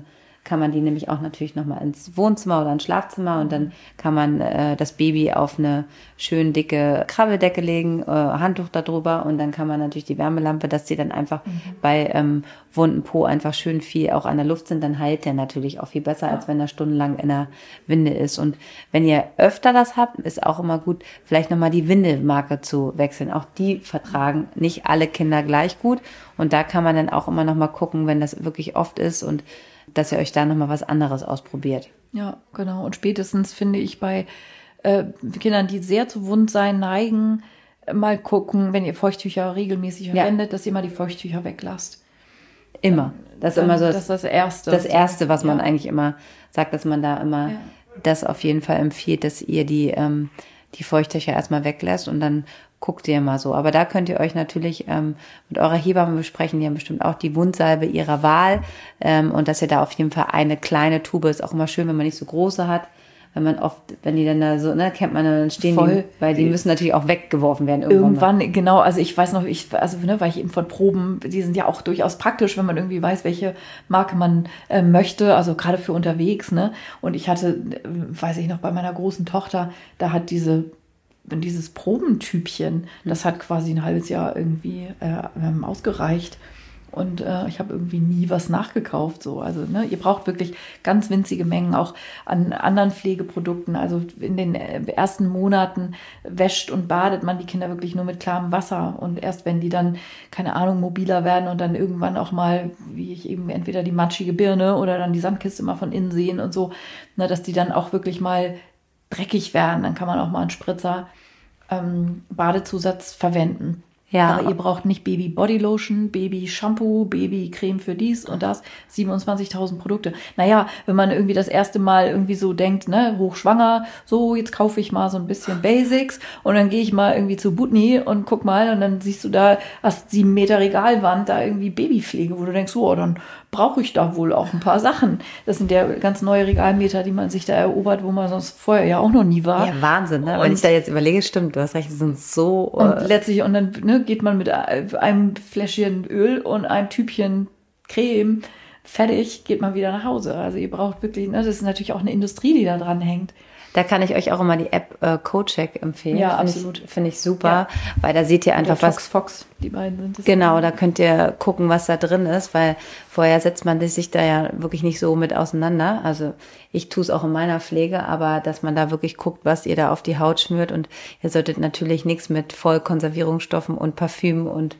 kann man die nämlich auch natürlich nochmal ins Wohnzimmer oder ins Schlafzimmer und dann kann man äh, das Baby auf eine schön dicke Krabbeldecke legen, äh, Handtuch darüber und dann kann man natürlich die Wärmelampe, dass die dann einfach mhm. bei ähm, wunden Po einfach schön viel auch an der Luft sind, dann heilt der natürlich auch viel besser, ja. als wenn er stundenlang in der Winde ist. Und wenn ihr öfter das habt, ist auch immer gut, vielleicht nochmal die Windelmarke zu wechseln. Auch die vertragen nicht alle Kinder gleich gut. Und da kann man dann auch immer nochmal gucken, wenn das wirklich oft ist und dass ihr euch da nochmal was anderes ausprobiert. Ja, genau. Und spätestens finde ich bei äh, Kindern, die sehr zu Wundsein neigen, mal gucken, wenn ihr Feuchttücher regelmäßig ja. verwendet, dass ihr mal die Feuchttücher weglasst. Immer. Das ist immer so das, das, ist das Erste. Das Erste, was man ja. eigentlich immer sagt, dass man da immer ja. das auf jeden Fall empfiehlt, dass ihr die, ähm, die Feuchttücher erstmal weglässt und dann guckt ihr mal so. Aber da könnt ihr euch natürlich ähm, mit eurer Hebamme besprechen, die haben bestimmt auch die Wundsalbe ihrer Wahl ähm, und dass ihr da auf jeden Fall eine kleine Tube, ist auch immer schön, wenn man nicht so große hat, wenn man oft, wenn die dann da so, ne, kennt man, dann stehen Voll. die, weil die müssen natürlich auch weggeworfen werden irgendwann. Irgendwann, genau, also ich weiß noch, ich, also, ne, weil ich eben von Proben, die sind ja auch durchaus praktisch, wenn man irgendwie weiß, welche Marke man äh, möchte, also gerade für unterwegs, ne, und ich hatte, äh, weiß ich noch, bei meiner großen Tochter, da hat diese, dieses Probentübchen, das hat quasi ein halbes Jahr irgendwie äh, ähm, ausgereicht. Und äh, ich habe irgendwie nie was nachgekauft. So. Also ne, ihr braucht wirklich ganz winzige Mengen auch an anderen Pflegeprodukten. Also in den ersten Monaten wäscht und badet man die Kinder wirklich nur mit klarem Wasser. Und erst wenn die dann, keine Ahnung, mobiler werden und dann irgendwann auch mal, wie ich eben, entweder die matschige Birne oder dann die Sandkiste mal von innen sehen und so, ne, dass die dann auch wirklich mal dreckig werden, dann kann man auch mal einen Spritzer ähm, Badezusatz verwenden. Ja. Aber ihr braucht nicht Baby Bodylotion, Baby Shampoo, Baby Creme für dies und das, siebenundzwanzigtausend Produkte. Naja, wenn man irgendwie das erste Mal irgendwie so denkt, ne, hochschwanger, so, jetzt kaufe ich mal so ein bisschen Basics und dann gehe ich mal irgendwie zu Butni und guck mal und dann siehst du da, hast sieben Meter Regalwand, da irgendwie Babypflege, wo du denkst, oh, dann brauche ich da wohl auch ein paar Sachen. Das sind ja ganz neue Regalmeter, die man sich da erobert, wo man sonst vorher ja auch noch nie war. Ja, Wahnsinn, ne? Und wenn ich da jetzt überlege, stimmt, du hast recht, die sind so... Und äh, letztlich, und dann ne, geht man mit einem Fläschchen Öl und einem Tübchen Creme, fertig, geht man wieder nach Hause. Also ihr braucht wirklich, ne, das ist natürlich auch eine Industrie, die da dran hängt. Da kann ich euch auch immer die App äh, CoCheck empfehlen. Ja, find absolut. Ich, Finde ich super, ja. weil da seht ihr einfach Oder was. Fox, Fox, die beiden sind es. Genau, da könnt ihr gucken, was da drin ist, weil vorher setzt man sich da ja wirklich nicht so mit auseinander. Also ich tue es auch in meiner Pflege, aber dass man da wirklich guckt, was ihr da auf die Haut schmürt und ihr solltet natürlich nichts mit Vollkonservierungsstoffen und Parfüm und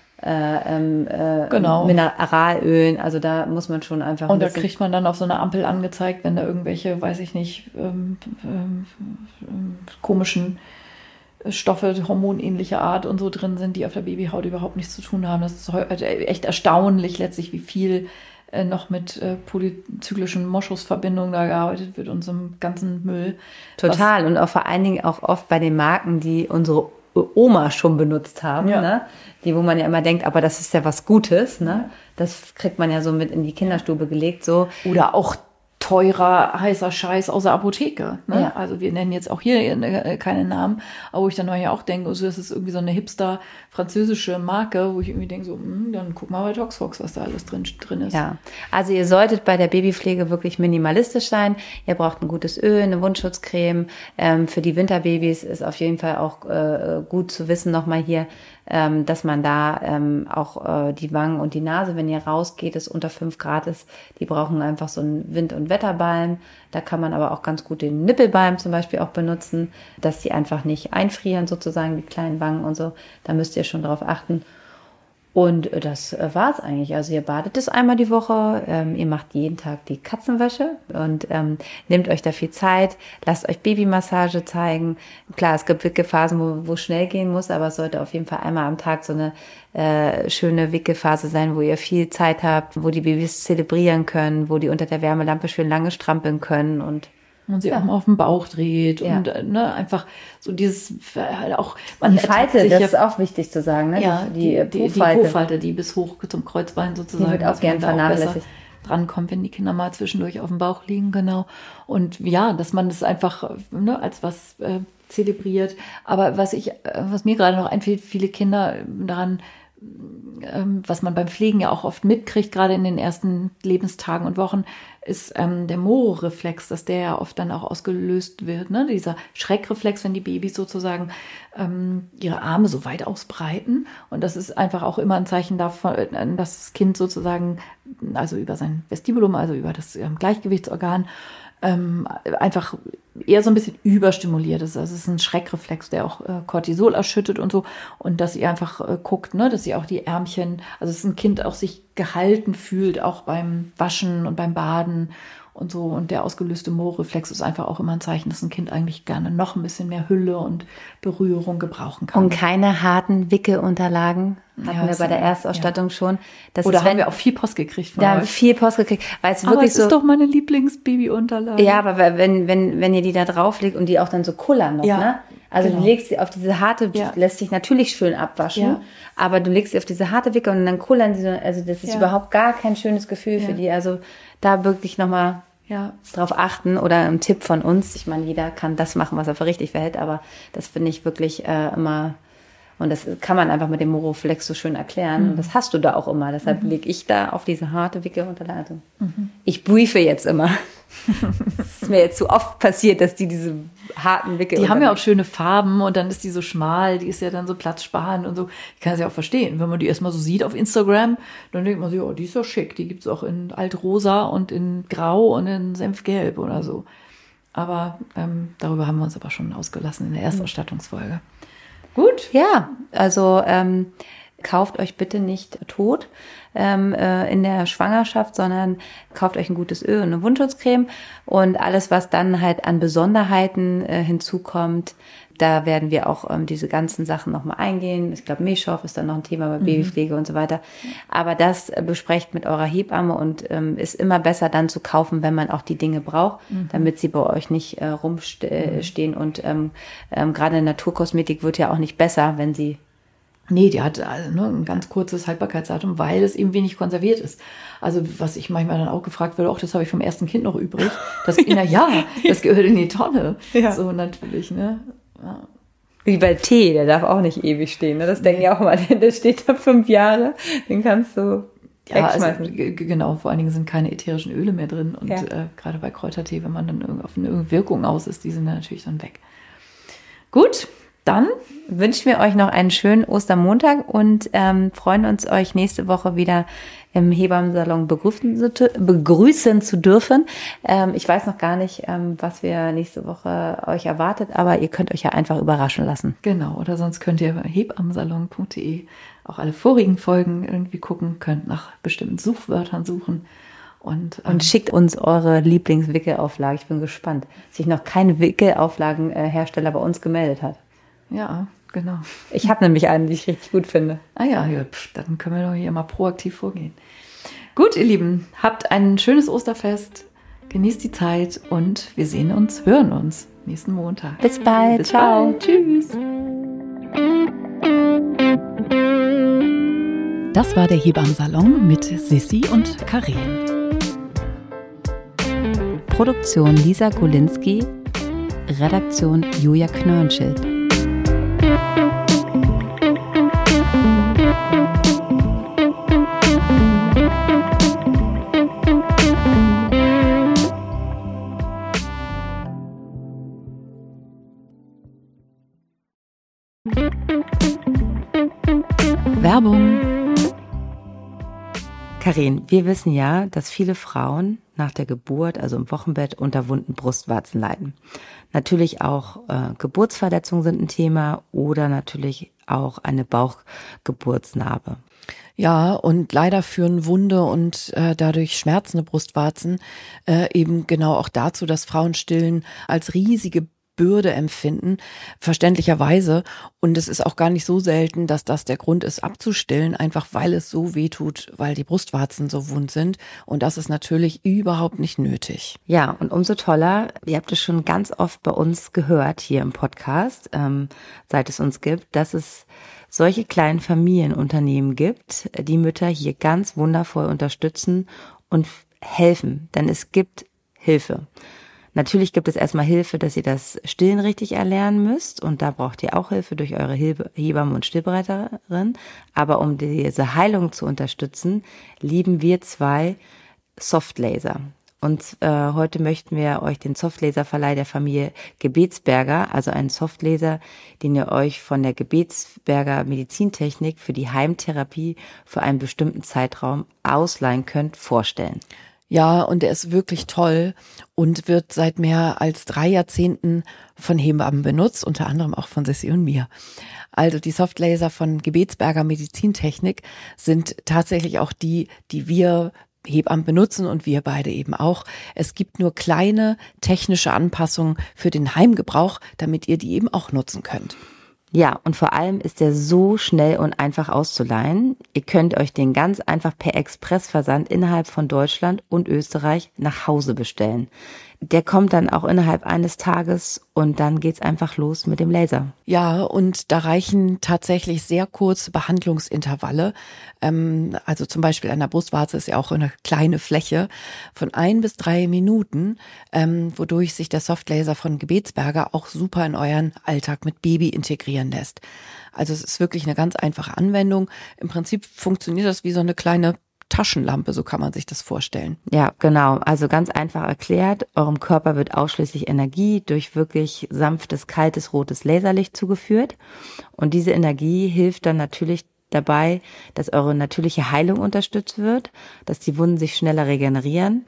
Äh, ähm, äh, genau. Mineralölen, also da muss man schon einfach. Und da kriegt man dann auf so einer Ampel angezeigt, wenn da irgendwelche, weiß ich nicht, ähm, ähm, ähm, komischen Stoffe, hormonähnliche Art und so drin sind, die auf der Babyhaut überhaupt nichts zu tun haben. Das ist echt erstaunlich letztlich, wie viel äh, noch mit äh, polyzyklischen Moschusverbindungen da gearbeitet wird und so einem ganzen Müll. Total. Und auch vor allen Dingen auch oft bei den Marken, die unsere Oma schon benutzt haben, ja. ne? Die, wo man ja immer denkt, aber das ist ja was Gutes, ne? Das kriegt man ja so mit in die Kinderstube gelegt, so. Oder auch teurer, heißer Scheiß aus der Apotheke. Ne? Ja. Also wir nennen jetzt auch hier keine Namen, aber wo ich dann ja auch denke, also das ist irgendwie so eine hipster französische Marke, wo ich irgendwie denke, so, mh, dann guck mal bei Toxfox, was da alles drin, drin ist. Ja, also ihr solltet bei der Babypflege wirklich minimalistisch sein. Ihr braucht ein gutes Öl, eine Wundschutzcreme. Ähm, für die Winterbabys ist auf jeden Fall auch äh, gut zu wissen nochmal hier, ähm, dass man da ähm, auch äh, die Wangen und die Nase, wenn ihr rausgeht, es unter fünf Grad ist, die brauchen einfach so einen Wind- und Wetterbalm. Da kann man aber auch ganz gut den Nippelbalm zum Beispiel auch benutzen, dass die einfach nicht einfrieren sozusagen, die kleinen Wangen und so. Da müsst ihr schon drauf achten. Und das war's eigentlich. Also ihr badet es einmal die Woche, ähm, ihr macht jeden Tag die Katzenwäsche und ähm, nehmt euch da viel Zeit, lasst euch Babymassage zeigen. Klar, es gibt Wickelphasen, wo wo schnell gehen muss, aber es sollte auf jeden Fall einmal am Tag so eine äh, schöne Wickelphase sein, wo ihr viel Zeit habt, wo die Babys zelebrieren können, wo die unter der Wärmelampe schön lange strampeln können und und sie ja. auch mal auf den Bauch dreht ja. und ne, einfach so dieses äh, auch man die Falte, sich das ja, ist auch wichtig zu sagen, ne? Ja, die, die, die, die Po-Falte. die Po-Falte, die bis hoch zum Kreuzbein sozusagen. Die wird auch gern vernachlässigt. Drankommt, wenn die Kinder mal zwischendurch auf dem Bauch liegen, genau. Und ja, dass man das einfach ne, als was äh, zelebriert. Aber was ich, was mir gerade noch einfällt, viele Kinder daran ähm, was man beim Pflegen ja auch oft mitkriegt, gerade in den ersten Lebenstagen und Wochen, ist ähm, der Moro-Reflex, dass der ja oft dann auch ausgelöst wird, ne? Dieser Schreckreflex, wenn die Babys sozusagen ähm, ihre Arme so weit ausbreiten. Und das ist einfach auch immer ein Zeichen davon, dass das Kind sozusagen, also über sein Vestibulum, also über das ähm, Gleichgewichtsorgan, ähm, einfach eher so ein bisschen überstimuliert ist. Also es ist ein Schreckreflex, der auch äh, Cortisol erschüttet und so. Und dass ihr einfach äh, guckt, ne, dass ihr auch die Ärmchen, also dass ein Kind auch sich gehalten fühlt, auch beim Waschen und beim Baden und so. Und der ausgelöste Mo-Reflex ist einfach auch immer ein Zeichen, dass ein Kind eigentlich gerne noch ein bisschen mehr Hülle und Berührung gebrauchen kann. Und keine harten Wickelunterlagen hatten Ja, wir bei der ja, Erstausstattung ja. schon. Das Oder ist, haben wenn, wir auch viel Post gekriegt von Da haben wir euch. viel Post gekriegt, weil es Aber wirklich es so... ist doch meine Lieblingsbabyunterlage. Ja, aber wenn, wenn, wenn ihr die da drauflegt und die auch dann so kullern noch, Ja, ne? Also genau. du legst sie auf diese harte, Ja. lässt sich natürlich schön abwaschen, Ja. aber du legst sie auf diese harte Wicke und dann kullern die so, also das ist Ja. überhaupt gar kein schönes Gefühl Ja. für die. Also da wirklich nochmal Ja. drauf achten oder ein Tipp von uns. Ich meine, jeder kann das machen, was er für richtig verhält, aber das finde ich wirklich äh, immer, und das kann man einfach mit dem Moroflex so schön erklären. Mhm. Und das hast du da auch immer. Deshalb mhm. lege ich da auf diese harte Wickelunterlage. Mhm. Ich briefe jetzt immer. Es ist mir jetzt zu oft passiert, dass die diese harten Wickel. Die haben ja auch schöne Farben und dann ist die so schmal, die ist ja dann so platzsparend und so. Ich kann es ja auch verstehen. Wenn man die erstmal so sieht auf Instagram, dann denkt man sich, oh, die ist ja schick. Die gibt es auch in Altrosa und in Grau und in Senfgelb oder so. Aber ähm, darüber haben wir uns aber schon ausgelassen in der Erstausstattungsfolge. Gut. Ja, also ähm, kauft euch bitte nicht tot ähm, äh, in der Schwangerschaft, sondern kauft euch ein gutes Öl und eine Wundschutzcreme und alles, was dann halt an Besonderheiten äh, hinzukommt. Da werden wir auch ähm, diese ganzen Sachen nochmal eingehen. Ich glaube, Milchschorf ist dann noch ein Thema bei mhm. Babypflege und so weiter. Aber das äh, besprecht mit eurer Hebamme und ähm, ist immer besser dann zu kaufen, wenn man auch die Dinge braucht, mhm. damit sie bei euch nicht äh, rumstehen. Mhm. Und ähm, ähm, gerade Naturkosmetik wird ja auch nicht besser, wenn sie... Nee, die hat also, ne, ein ganz kurzes Haltbarkeitsdatum, weil es eben wenig konserviert ist. Also was ich manchmal dann auch gefragt werde, auch das habe ich vom ersten Kind noch übrig. Das, na ja, das gehört in die Tonne. Ja. So natürlich, ne? Ja. Wie bei Tee, der darf auch nicht ewig stehen. Ne? Das denken ja auch mal, der steht da fünf Jahre, den kannst du ja, also, g- genau, vor allen Dingen sind keine ätherischen Öle mehr drin. Und ja. äh, gerade bei Kräutertee, wenn man dann auf eine Wirkung aus ist, die sind dann natürlich dann weg. Gut, dann wünschen wir euch noch einen schönen Ostermontag und ähm, freuen uns, euch nächste Woche wieder im Hebammensalon begrüßen, begrüßen zu dürfen. Ähm, ich weiß noch gar nicht, ähm, was wir nächste Woche euch erwartet, aber ihr könnt euch ja einfach überraschen lassen. Genau, oder sonst könnt ihr bei hebammensalon punkt de auch alle vorigen Folgen irgendwie gucken, könnt nach bestimmten Suchwörtern suchen. Und, ähm, und schickt uns eure Lieblingswickelauflage. Ich bin gespannt, dass sich noch kein Wickelauflagenhersteller bei uns gemeldet hat. Ja, genau. Ich habe nämlich einen, die ich richtig gut finde. Ah ja, ja pf, dann können wir doch hier mal proaktiv vorgehen. Gut, ihr Lieben, habt ein schönes Osterfest, genießt die Zeit und wir sehen uns, hören uns nächsten Montag. Bis bald, Bis ciao. Bald. Tschüss. Das war der Hebammensalon mit Sissi und Karin. Produktion Lisa Golinski, Redaktion Julia Knörnschild. Werbung. Karin, wir wissen ja, dass viele Frauen nach der Geburt, also im Wochenbett, unter wunden Brustwarzen leiden. Natürlich auch äh, Geburtsverletzungen sind ein Thema oder natürlich auch eine Bauchgeburtsnarbe. Ja, und leider führen Wunde und äh, dadurch schmerzende Brustwarzen äh, eben genau auch dazu, dass Frauen Stillen als riesige Bürde empfinden, verständlicherweise. Und es ist auch gar nicht so selten, dass das der Grund ist, abzustillen, einfach weil es so weh tut, weil die Brustwarzen so wund sind. Und das ist natürlich überhaupt nicht nötig. Ja, und umso toller, ihr habt es schon ganz oft bei uns gehört hier im Podcast, ähm, seit es uns gibt, dass es solche kleinen Familienunternehmen gibt, die Mütter hier ganz wundervoll unterstützen und helfen, denn es gibt Hilfe. Natürlich gibt es erstmal Hilfe, dass ihr das Stillen richtig erlernen müsst und da braucht ihr auch Hilfe durch eure Hebamme und Stillberaterin. Aber um diese Heilung zu unterstützen, lieben wir zwei Softlaser. Und äh, heute möchten wir euch den Softlaser-Verleih der Familie Gebetsberger, also einen Softlaser, den ihr euch von der Gebetsberger Medizintechnik für die Heimtherapie für einen bestimmten Zeitraum ausleihen könnt, vorstellen. Ja, und er ist wirklich toll und wird seit mehr als drei Jahrzehnten von Hebammen benutzt, unter anderem auch von Sissi und mir. Also die Softlaser von Gebetsberger Medizintechnik sind tatsächlich auch die, die wir Hebammen benutzen und wir beide eben auch. Es gibt nur kleine technische Anpassungen für den Heimgebrauch, damit ihr die eben auch nutzen könnt. Ja, und vor allem ist der so schnell und einfach auszuleihen. Ihr könnt euch den ganz einfach per Expressversand innerhalb von Deutschland und Österreich nach Hause bestellen. Der kommt dann auch innerhalb eines Tages und dann geht's einfach los mit dem Laser. Ja, und da reichen tatsächlich sehr kurze Behandlungsintervalle. Ähm, also zum Beispiel an der Brustwarze ist ja auch eine kleine Fläche von ein bis drei Minuten, ähm, wodurch sich der Softlaser von Gebetsberger auch super in euren Alltag mit Baby integrieren lässt. Also es ist wirklich eine ganz einfache Anwendung. Im Prinzip funktioniert das wie so eine kleine Taschenlampe, so kann man sich das vorstellen. Ja, genau. Also ganz einfach erklärt, eurem Körper wird ausschließlich Energie durch wirklich sanftes, kaltes, rotes Laserlicht zugeführt. Und diese Energie hilft dann natürlich dabei, dass eure natürliche Heilung unterstützt wird, dass die Wunden sich schneller regenerieren.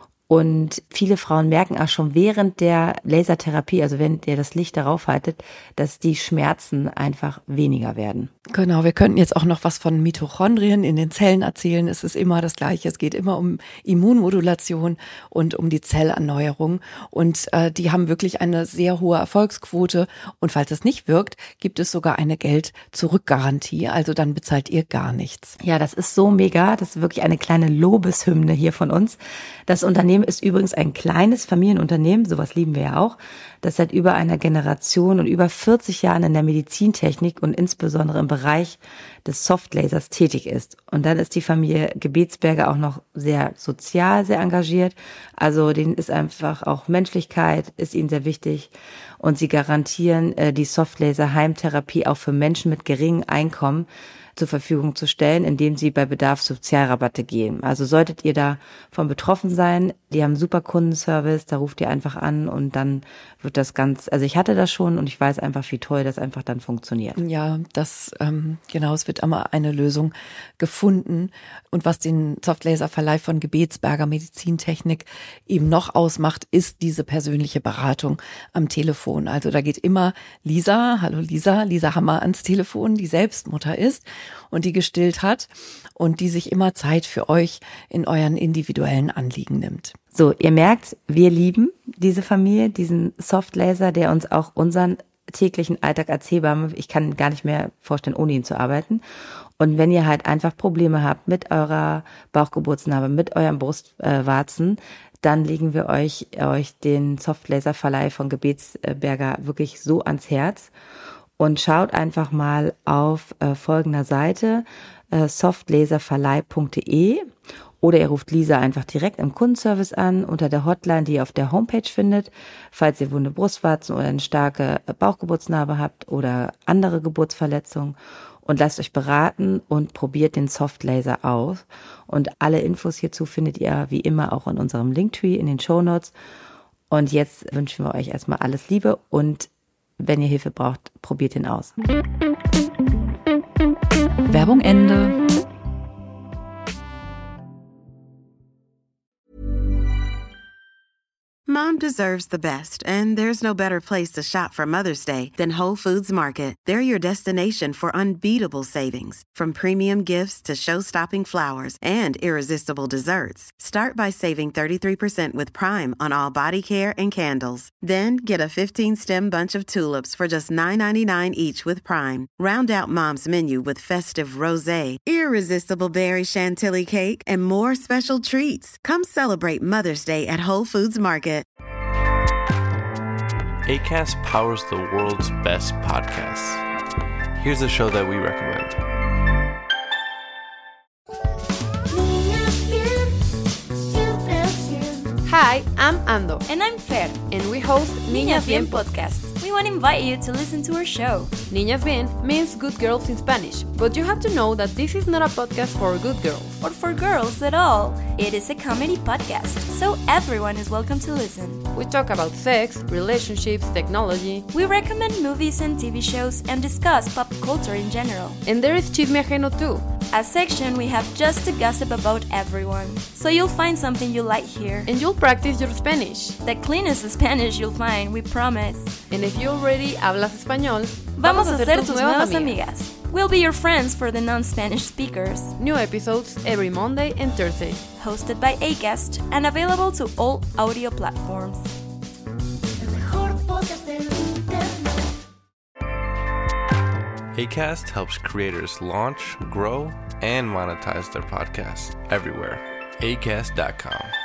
Und viele Frauen merken auch schon während der Lasertherapie, also wenn ihr das Licht darauf haltet, dass die Schmerzen einfach weniger werden. Genau, wir könnten jetzt auch noch was von Mitochondrien in den Zellen erzählen. Es ist immer das Gleiche. Es geht immer um Immunmodulation und um die Zellerneuerung. Und äh, die haben wirklich eine sehr hohe Erfolgsquote. Und falls es nicht wirkt, gibt es sogar eine Geld-Zurück-Garantie. Also dann bezahlt ihr gar nichts. Ja, das ist so mega. Das ist wirklich eine kleine Lobeshymne hier von uns. Das Unternehmen ist übrigens ein kleines Familienunternehmen, sowas lieben wir ja auch, das seit über einer Generation und über vierzig Jahren in der Medizintechnik und insbesondere im Bereich des Softlasers tätig ist. Und dann ist die Familie Gebetsberger auch noch sehr sozial, sehr engagiert. Also denen ist einfach auch Menschlichkeit, ist ihnen sehr wichtig. Und sie garantieren äh, die Softlaser-Heimtherapie auch für Menschen mit geringem Einkommen zur Verfügung zu stellen, indem sie bei Bedarf Sozialrabatte geben. Also solltet ihr davon betroffen sein, die haben super Kundenservice, da ruft ihr einfach an und dann wird das ganz, also ich hatte das schon und ich weiß einfach, wie toll das einfach dann funktioniert. Ja, das, ähm, genau, es wird immer eine Lösung gefunden. Und was den Softlaser-Verleih von Gebetsberger Medizintechnik eben noch ausmacht, ist diese persönliche Beratung am Telefon. Also da geht immer Lisa, hallo Lisa, Lisa Hammer ans Telefon, die selbst Mutter ist und die gestillt hat und die sich immer Zeit für euch in euren individuellen Anliegen nimmt. So, ihr merkt, wir lieben diese Familie, diesen Softlaser, der uns auch unseren täglichen Alltag erzählbar macht. Ich kann gar nicht mehr vorstellen, ohne ihn zu arbeiten. Und wenn ihr halt einfach Probleme habt mit eurer Bauchgeburtsnarbe, mit euren Brustwarzen, dann legen wir euch, euch den Softlaser-Verleih von Gebetsberger wirklich so ans Herz. Und schaut einfach mal auf äh, folgender Seite, äh, softlaserverleih punkt de oder ihr ruft Lisa einfach direkt im Kundenservice an unter der Hotline, die ihr auf der Homepage findet, falls ihr wunde Brustwarzen oder eine starke Bauchgeburtsnarbe habt oder andere Geburtsverletzungen und lasst euch beraten und probiert den Softlaser aus. Und alle Infos hierzu findet ihr wie immer auch in unserem Linktree in den Shownotes. Und jetzt wünschen wir euch erstmal alles Liebe und wenn ihr Hilfe braucht, probiert ihn aus. Werbung Ende. Mom deserves the best, and there's no better place to shop for Mother's Day than Whole Foods Market. They're your destination for unbeatable savings, from premium gifts to show-stopping flowers and irresistible desserts. Start by saving thirty-three percent with Prime on all body care and candles. Then get a fifteen-stem bunch of tulips for just nine ninety-nine each with Prime. Round out Mom's menu with festive rosé, irresistible berry chantilly cake, and more special treats. Come celebrate Mother's Day at Whole Foods Market. Acast powers the world's best podcasts. Here's a show that we recommend. Hi, I'm Ando. And I'm Fer. And we host Niñas Bien podcast. We want to invite you to listen to our show. Niñas Bien means good girls in Spanish, but you have to know that this is not a podcast for good girls. Or for girls at all. It is a comedy podcast, so everyone is welcome to listen. We talk about sex, relationships, technology. We recommend movies and T V shows and discuss pop culture in general. And there is Chisme Ajeno too, a section we have just to gossip about everyone. So you'll find something you like here. And you'll practice your Spanish. The cleanest Spanish you'll find, we promise. And if you already hablas español, vamos a ser tus nuevas amigas. We'll be your friends for the non-Spanish speakers. New episodes every Monday and Thursday. Hosted by Acast and available to all audio platforms. Acast helps creators launch, grow, and monetize their podcasts everywhere. acast dot com.